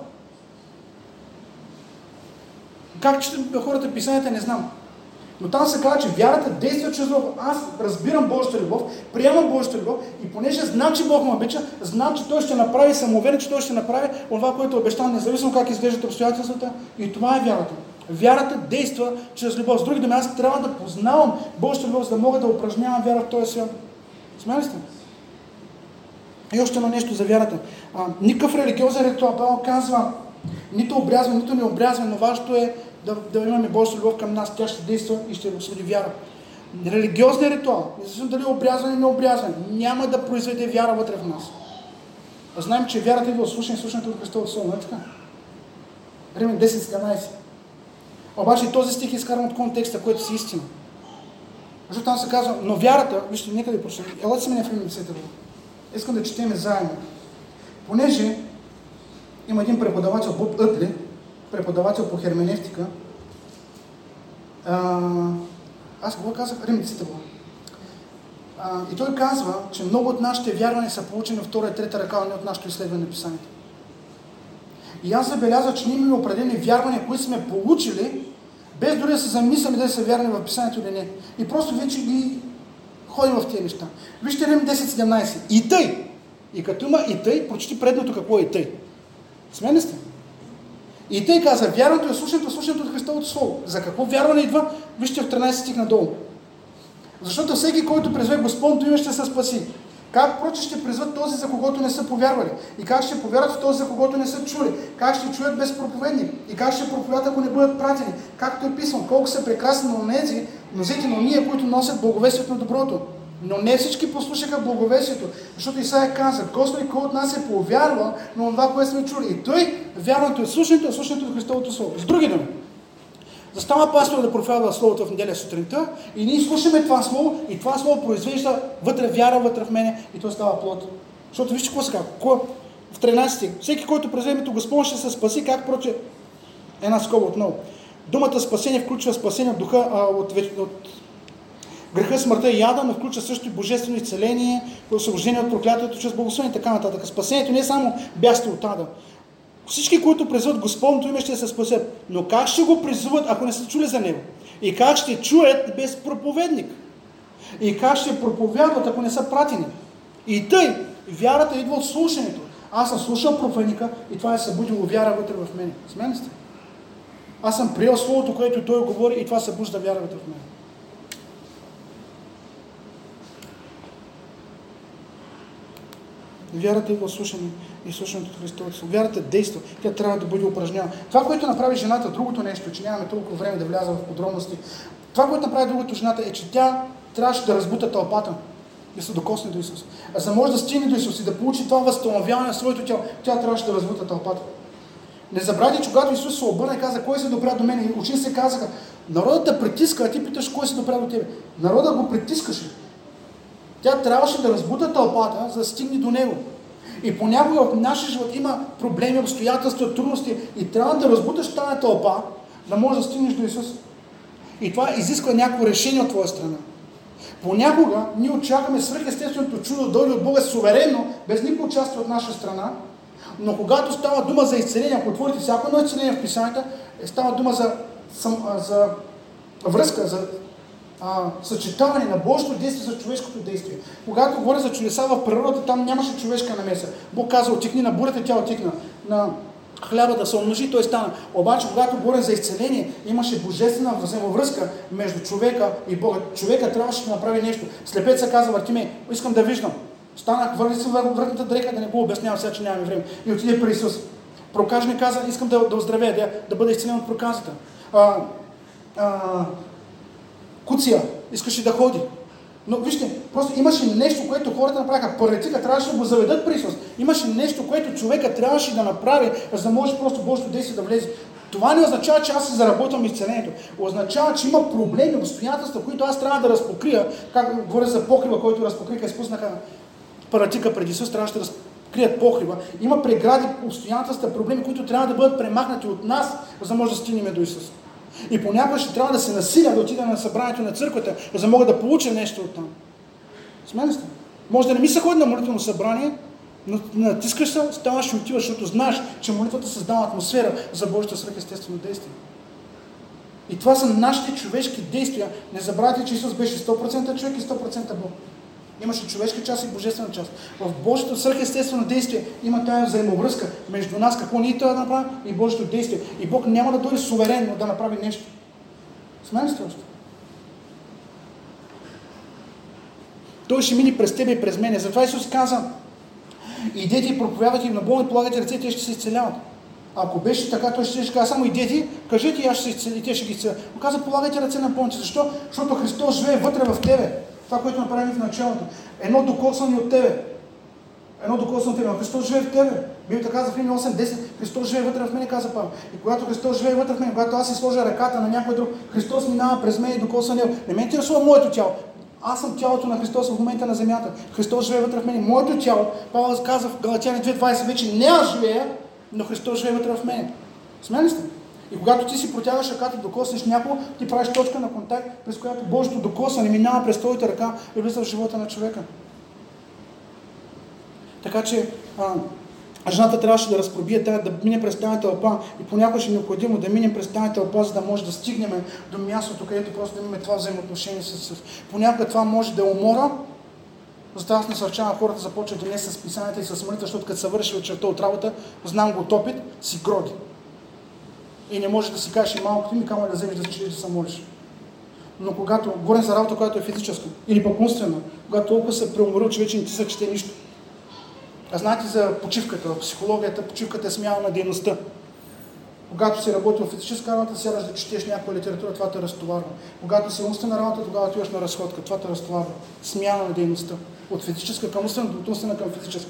Как че хората писанията, не знам. Но там се казва, че вярата действа чрез любов. Аз разбирам Божията любов, приемам Божията любов и понеже знам, че Бог ме обича, знам, че Той ще направи, съм уверен, че Той ще направи това, което е обещал, независимо как изглеждат обстоятелствата. И това е вярата. Вярата действа чрез любов. С други думи, аз трябва да познавам Божията любов, за да мога да упражнявам вяра в този свят. Смели сте? И още едно нещо за вярата. Никакъв религиозен ритуал, Павел казва, нито обрязване, нито необрязване, но важното е да имаме Божията любов към нас. Тя ще действа и ще освободи вяра. Религиозният ритуал, независимо дали обрязване или необрязване, няма да произведе вяра вътре в нас. Знаем, че вярата идва от слушането от Христовото Слово, не така? Римляни 10:17. Обаче този стих е изкаран от контекста, който си истина. Защото там се казва, но вярата, вижте, нека да прочетем. Елате се мене в Римляни 10. Искам да четеме заедно. Понеже има един преподавател, Боб Ътли, преподавател по херменевтика. Аз го казах, Римляни 10. И той казва, че много от нашите вярвания са получени от втора и трета ръка, а не от нашето изследване на Писанието. И аз забелязах, че ние имаме определени вярвания, които сме получили, без дори да се замисляме дали са вярни в Писанието или не. И просто вече ги ходим в тези неща. Вижте Рим 10:17. И тъй. И като има и тъй, прочети предното какво е и тъй. Смени сте? И тъй каза, вярването е слушането от Христовото Слово. За какво вярване идва? Вижте в 13 стих надолу. Защото всеки, който призве Господното име, ще се спаси. Как проче ще призват този, за когото не са повярвали? И как ще повярват в този, за когото не са чули? Как ще чуят без проповедник? И как ще проповядат, ако не бъдат пратени? Както е писано, колко са прекрасни на онези, нозете на ония, които носят благовестието на доброто. Но не всички послушаха благовестието, защото Исаия каза, Господи, кой от нас е повярвал на това, което сме чули? И той, вярването е слушането от Христовото Слово. С други думи, застава пастора да проповядва Словото в неделя сутринта и ние слушаме това Слово и това Слово произвежда вътре вяра, вътре в мене и то става плод. Защото вижте какво се казва. В 13 стих. Всеки, който презре името Господне, ще се спаси, как проче една скоба отново. Думата спасение включва спасение от духа, от греха, смъртта и яда, но включва също и божествено изцеление, освобождение от проклятието чрез благословение и така нататък. Спасението не е само бягство от ада. Всички, които призват Господното име, ще се спасят. Но как ще го призват, ако не са чули за него? И как ще чуят без проповедник? И как ще проповядват, ако не са пратени? И тъй, вярата идва от слушането. Аз съм слушал проповедника и това е събудило вяра вътре в мен. Смени сте? Аз съм приел Словото, което той говори и това събужда вяра вътре в мен. Вярата идва от слушане и слушането от Христовото. Вярата действа. Тя трябва да бъде упражнявана. Това, което направи жената, другото нещо, че нямаме толкова време да вляза в подробности, това, което направи другото жената е, че тя трябваше да разбута тълпата, да се докосне до Исус. А за да може да стигне до Исус и да получи това възстановяване на своето тяло, тя трябваше да разбута тълпата. Не забравяйте, че когато Исус се обърна и каза, кой се допря до мен, и учениците казаха, народът те притиска, а ти питаш, кой се допря до тебе. Народът го притискаше. Тя трябваше да разбута тълпата, за да стигне до него. И понякога в нашия живот има проблеми, обстоятелства, трудности и трябва да разбуташ тази тълпа, да можеш да стигнеш до Исус. И това изисква някакво решение от твоя страна. Понякога ние очакваме свръхестественото чудо да дойде от Бога суверенно, без никакво участие от наша страна, но когато става дума за изцеление, ако отворите всяко едно изцеление в Писанието, става дума за връзка, за съчетаване на Божието действие с човешкото действие. Когато говоря за чудеса в природата, там нямаше човешка намеса. Бог каза, отикни на бурята, тя отикна. На хляба да се умножи, той стана. Обаче, когато говоря за изцеление, имаше божествена взаимовръзка между човека и Бога. Човека трябваше да направи нещо. Слепеца каза, Вартимей, искам да виждам. Станах, върви се вратната дреха, да не го обяснявам, сега, че нямаме време. И отиде при Исус. Прокажник каза, искам да оздравея, да бъда изцелен от проказата. Куция искаше да ходи. Но вижте, просто имаше нещо, което хората направиха. Паралитика трябваше да го заведат при Исус. Имаше нещо, което човека трябваше да направи, за да може просто Божието действие да влезе. Това не означава, че аз се заработвам изцелението. Означава, че има проблеми, обстоятелства, които аз трябва да разпокрия. Как говоря за покрива, който разпокриха и спуснаха паралитика преди Исус, трябваше да разкрият покрива. Има прегради, обстоятелства, проблеми, които трябва да бъдат премахнати от нас, за да може да стигнем до Исус. И понякога ще трябва да се насиля да отида на събранието на църквата, за да мога да получа нещо оттам. Смени сте? Може да не ми се ходи на молитвено събрание, но натискаш се, ставаш и отиваш, защото знаеш, че молитвата създава атмосфера за Божието свръхестествено действие. И това са нашите човешки действия. Не забравяйте, че Исус беше 100% човек и 100% Бог. Имаше човешка част и божествена част. В Божието свръхестествено действие има тази взаимовръзка между нас, какво ние трябва да направим и Божието действие. И Бог няма да дойде суверенно да направи нещо. Смени сте още? Той ще мине през тебе и през мене. Затова Исус каза, идете и проповядвайте им на болни, полагайте ръце, те ще се изцеляват. Ако беше така, той ще каза, само идете, кажете и аз ще се изцеля, и те ще ги изцеля. Но каза, полагайте ръце на болните. Защо? Защото Христос живее вътре в тебе. Това, което направим в началото. Едно докосване от тебе. Едно докосване от тебе. Но Христос живее в тебе. Библията каза в Римляни 8:10, Христос живее вътре в мене, каза Павел. И когато Христос живее вътре в мене, когато аз си сложа ръката на някой друг, Христос минава през мен и докосва него. Не ме интересува моето тяло. Аз съм тялото на Христос в момента на земята. Христос живее вътре в мене. Моето тяло, Павел каза в Галатяни 2:20, вече не аз живея, но Христос живее вътре в мене. Смени сте? И когато ти си протягаш ръката, докоснеш някого, ти правиш точка на контакт, през която Божието докосване минава през твоята ръка и влиза в живота на човека. Така че жената трябваше да разпробие, да мине през тази тълпа и понякога ще е необходимо да минем през тази тълпа, за да може да стигнем до мястото, където просто да имаме това взаимоотношение с Исус. Понякога това може да е умора, затова аз насърчавам хората да започват да не с писанията и с молитва, защото като се върши вечерта от работа, знам го от опит, си гроди. И не може да си кажеш и малко ми, камо да вземеш да чуеш да се молиш. Но когато говорим за работа, която е физическа или пък умствена, когато толкова се преуморил, че вече не ти се чете нищо. А знаете за почивката, в психологията, почивката е смяна на дейността. Когато си работил в физическа работа, сядаш да четеш някаква литература, това те разтоварва. Когато си умствена работа, тогава отиваш на разходка, това те разтоварва. Смяна на дейността. От физическа към умствена, от умствена към физическа.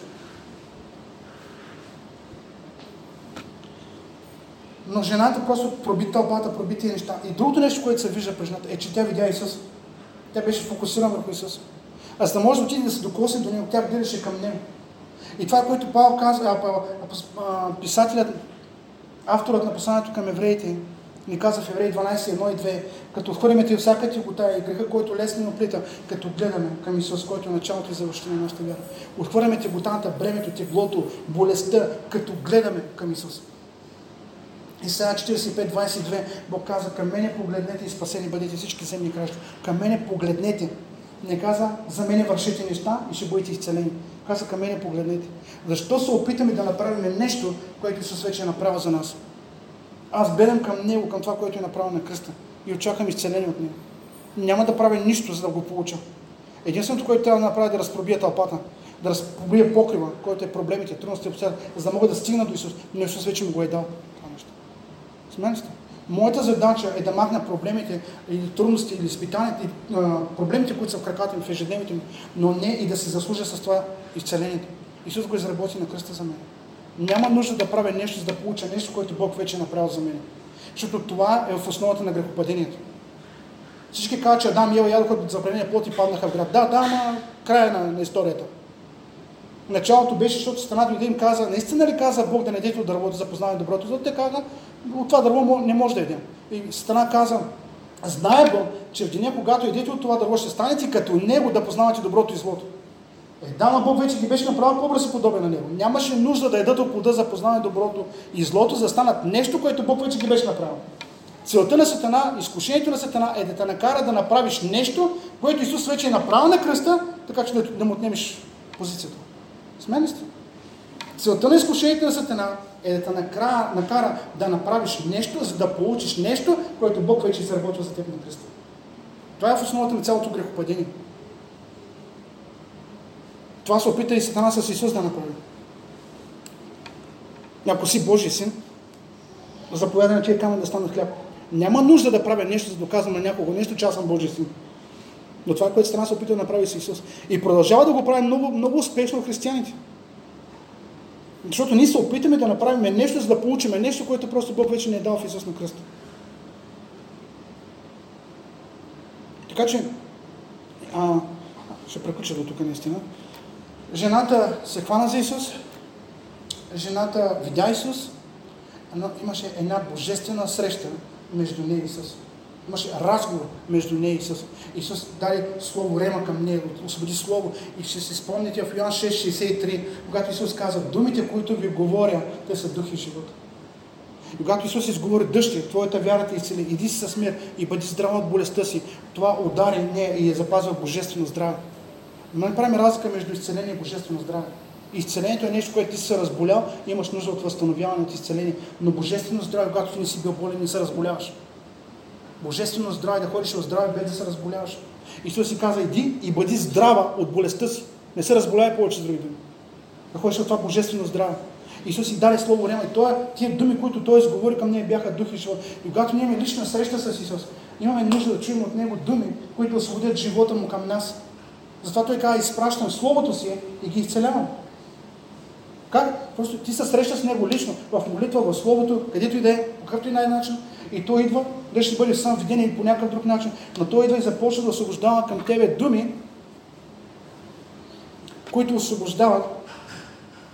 Но жената просто проби тълпата, проби тези неща. И другото нещо, което се вижда при жената, е, че тя видя Исус. Тя беше фокусирана върху Исус. А за да може да отиде да се докосне до него, тя гледаше към него. И това, което Павел казва, писателят, авторът на посланието към евреите, ни каза в Евреи 12:1 и 2, като отхвърляме всяка тягота и греха, който лесно ни оплита, като гледаме към Исус, който е началото и завършване на нашата вяра. Отхвърляме тяготата, бремето, теглото, болестта, като гледаме към Исус. И сега 45:22 Бог каза, към мене погледнете и спасени бъдете всички земни кращи. Към мене погледнете. Не каза, за мене вършете неща и ще бъдете изцелени. Каза, към мене погледнете. Защо се опитаме да направим нещо, което Исус вече е направил за нас? Аз гледам към Него, към това, което е направил на кръста и очаквам изцеление от Него. Няма да правя нищо, за да го получа. Единственото, което трябва да направя, е да разпробия тълпата, да разпробия покрива, който е проблемите, трудностите, за да мога да стигна до Исус. Но Исус вече ми го е дал това нещо. Смеете? Моята задача е да махна проблемите или трудности, или изпитанията, и проблемите, които са в краката ми, в ежедневието ми, но не и да се заслужа с това изцелението. Исус го изработи на кръста за мен. Няма нужда да правя нещо, за да получа нещо, което Бог вече е направил за мен. Защото това е в основата на грехопадението. Всички казват, че Адам и Ева ядоха от забранения плод и паднаха в град. Да, ама края на историята. Началото беше, защото страна дойде им каза, наистина ли каза Бог да не дете от дървото за познаване доброто? Защото те каза, от това дърво не може да ядем. И страна каза, знае Бог, че в деня, когато ядете от това дърво, ще станете като Него да познавате доброто и злото. Да, Бог вече ги беше направил по образ и подобен на Него. Нямаше нужда да ядат от плода за познаване доброто и злото, за да станат нещо, което Бог вече ги беше направил. Целта на Сатана, изкушението на Сатана е да те накара да направиш нещо, което Исус вече е направил на кръста, така че да му отнемеш позицията. Смени сте? Целта на изкушението на Сатана е да те накара да направиш нещо, за да получиш нещо, което Бог вече е заработил за теб на кръста. Това е в основата на цялото грехопадение. Това се опита и Сатана с Исус да направи. Ако си Божий син, заповядай на тия камъни да станат хляб. Няма нужда да правя нещо, за да доказвам на някого нещо, че аз съм Божий син. Но това, което Сатана се опита да направи с Исус. И продължава да го прави много, много успешно в християните. Защото ние се опитаме да направим нещо, за да получим нещо, което просто Бог вече не е дал в Исус на кръста. Така че, ще преключа до тук наистина. Жената се хвана за Исус, жената видя Исус, но имаше една божествена среща между нея и Исус. Имаше разговор между нея и Исус. Исус даде слово рема към нея, освободи слово. И ще се спомните в Йоан 6:63, когато Исус каза, думите, които ви говоря, те са дух и живот. И когато Исус изговори, дъще, твоята вяра те изцели, иди си с мир и бъди здрава от болестта си, това удари нея и я запазва божествено здраве. Но не правим разлика между изцеление и божествено здраве. Изцелението е нещо, което ти си се разболял и имаш нужда от възстановяване от изцеление. Но божествено здраве, когато ти не си бил болен, не се разболяваш. Божествено здраве, да ходиш в здраве, без да се разболяваш. Исус си каза, иди и бъди здрава от болестта си. Не се разболявай повече с други думи. Да ходиш от това божествено здраве. Исус си даде слово рема и тия думи, които Той изговори към нея, бяха дух и живот. И когато ние имаме лична среща с Исус, имаме нужда да чуем от Него думи, които освободят живота Му към нас. Затова Той казва, изпращам Словото си и ги изцелявам. Как? Просто ти се срещаш с Него лично, в молитва, в Словото, където и да е, по какъвто и най-начин. И Той идва, да ще бъде сам видение или по някакъв друг начин, но Той идва и започва да освобождава към тебе думи, които освобождават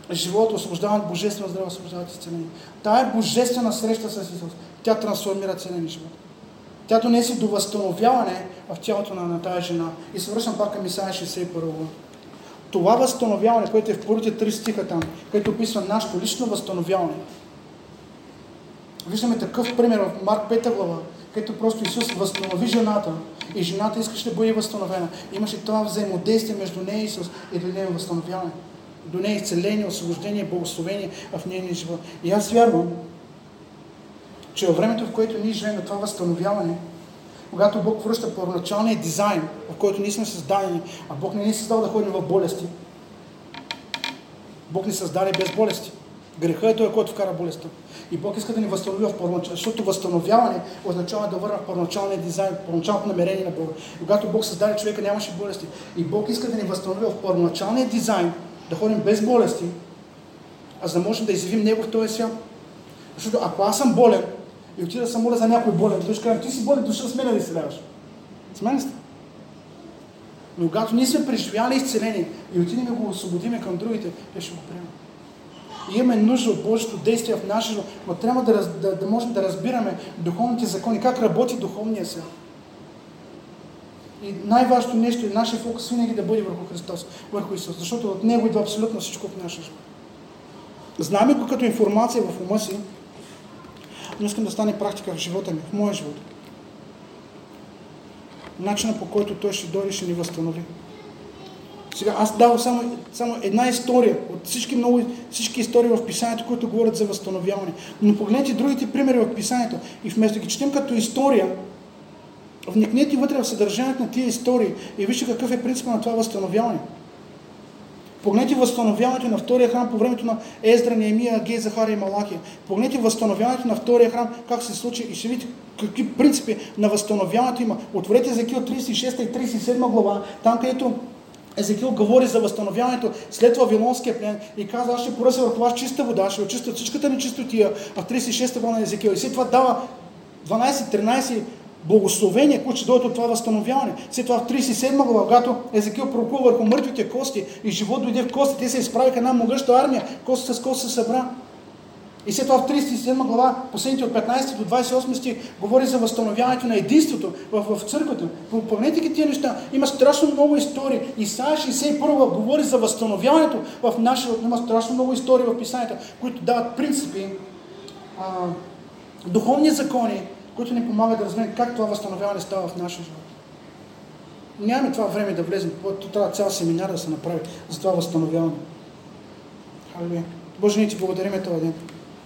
живота, освобождават божествено здраве, освобождават изцеление. Тая божествена среща с Исус, тя трансформира целия ни живот. Тя донесе до възстановяване в тялото на тази жена. И се връщам пак към Исаия 61 глава. Това възстановяване, което е в първите 3 стиха там, което описва нашето лично възстановяване. Виждаме такъв пример в Марк 5 глава, където просто Исус възстанови жената и жената искаше да бъде възстановена. Имаше това взаимодействие между нея и Исус и до нея възстановяване. До нея изцеление, освобождение, благословение в нейния живот. И аз вярвам, че във времето, в което ние живеем на това възстановяване, когато Бог връща първоначалния дизайн, в който ние сме създадени, а Бог не ни създал да ходим в болести. Бог ни създаде без болести. Греха е той, който вкара болестта. И Бог иска да ни възстанови в първоначалния, защото възстановяване означава да върна в първоначалния дизайн, първоначалното намерение на Бога. Когато Бог създаде човека, нямаше болести. И Бог иска да ни възстанови в първоначалния дизайн, да ходим без болести, а за да можем да изявим Него в този свят. Защото ако аз съм болен и отида да се моля за някой болен, той ще кажа, ти си болен, дошъл с мен да изцеляваш. С мен ли сте? Но когато ние сме преживяли изцеление и отидем да го освободиме към другите, те ще го приемат. И имаме нужда от Божието действие в нашия живот, но трябва да можем да разбираме духовните закони, как работи духовния свят. И най-важното нещо е нашия фокус винаги да бъде върху Христос, върху Исус, защото от Него идва абсолютно всичко в нашия живот. Знаем го като информация в ума си, но искам да стане практика в живота ми, в моя живот. Начинът, по който Той ще дойде, ще ни възстанови. Сега, аз давам само една история от всички истории в Писанието, които говорят за възстановяване. Но погледнете другите примери в Писанието и вместо да ги четем като история, вникнете вътре в съдържанието на тия истории и вижте какъв е принципът на това възстановяване. Погледнете възстановяването на втория храм по времето на Ездра, Неемия, Агей, Захария и Малахия. Погледнете възстановяването на втория храм, как се случи и ще видите какви принципи на възстановяването има. Отворете Езекил 36 и 37 глава, там където Езекил говори за възстановяването след Вавилонския плен и казва, аз ще поръся върху вас чиста вода, ще очистя всичката нечистотия в 36 глава на Езекил. И след това дава 12-13 благословения, които ще дойдат от това възстановяване. След това в 37 глава, когато Езекил пророкува върху мъртвите кости и живот дойде в кости, те се изправиха една могъща армия, кост с кост се събра. И след това в 37 глава, последните от 15 до 28 стих, говори за възстановяването на единството в църквата. Помнете ги тия неща. Има страшно много истории. Исаия 61 говори за възстановяването в нашия. Има страшно много истории в Писанието, които дават принципи, духовни закони, които ни помагат да разберем как това възстановяване става в нашия живот. Нямаме това време да влезем. Трябва цял семинар да се направи за това възстановяване. Халелуя. Боже, ние ти благодариме този ден.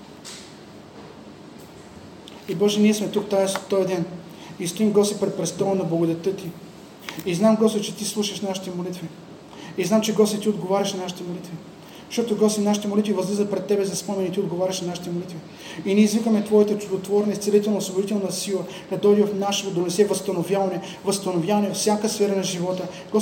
И Боже, ние сме тук този ден. И стоим, Господи, пред престола на благодата Ти. И знам, Господи, че Ти слушаш нашите молитви. И знам, че, Господи, Ти отговаряш на нашите молитви. Защото, Господи, нашите молитви възлизат пред Тебе за спомен и Ти отговаряш на нашите молитви. И ние извикаме Твоята чудотворна, изцелителна, освободителна сила да дойде в нашето, да донесе възстановяване във всяка сфера на живота. Господи,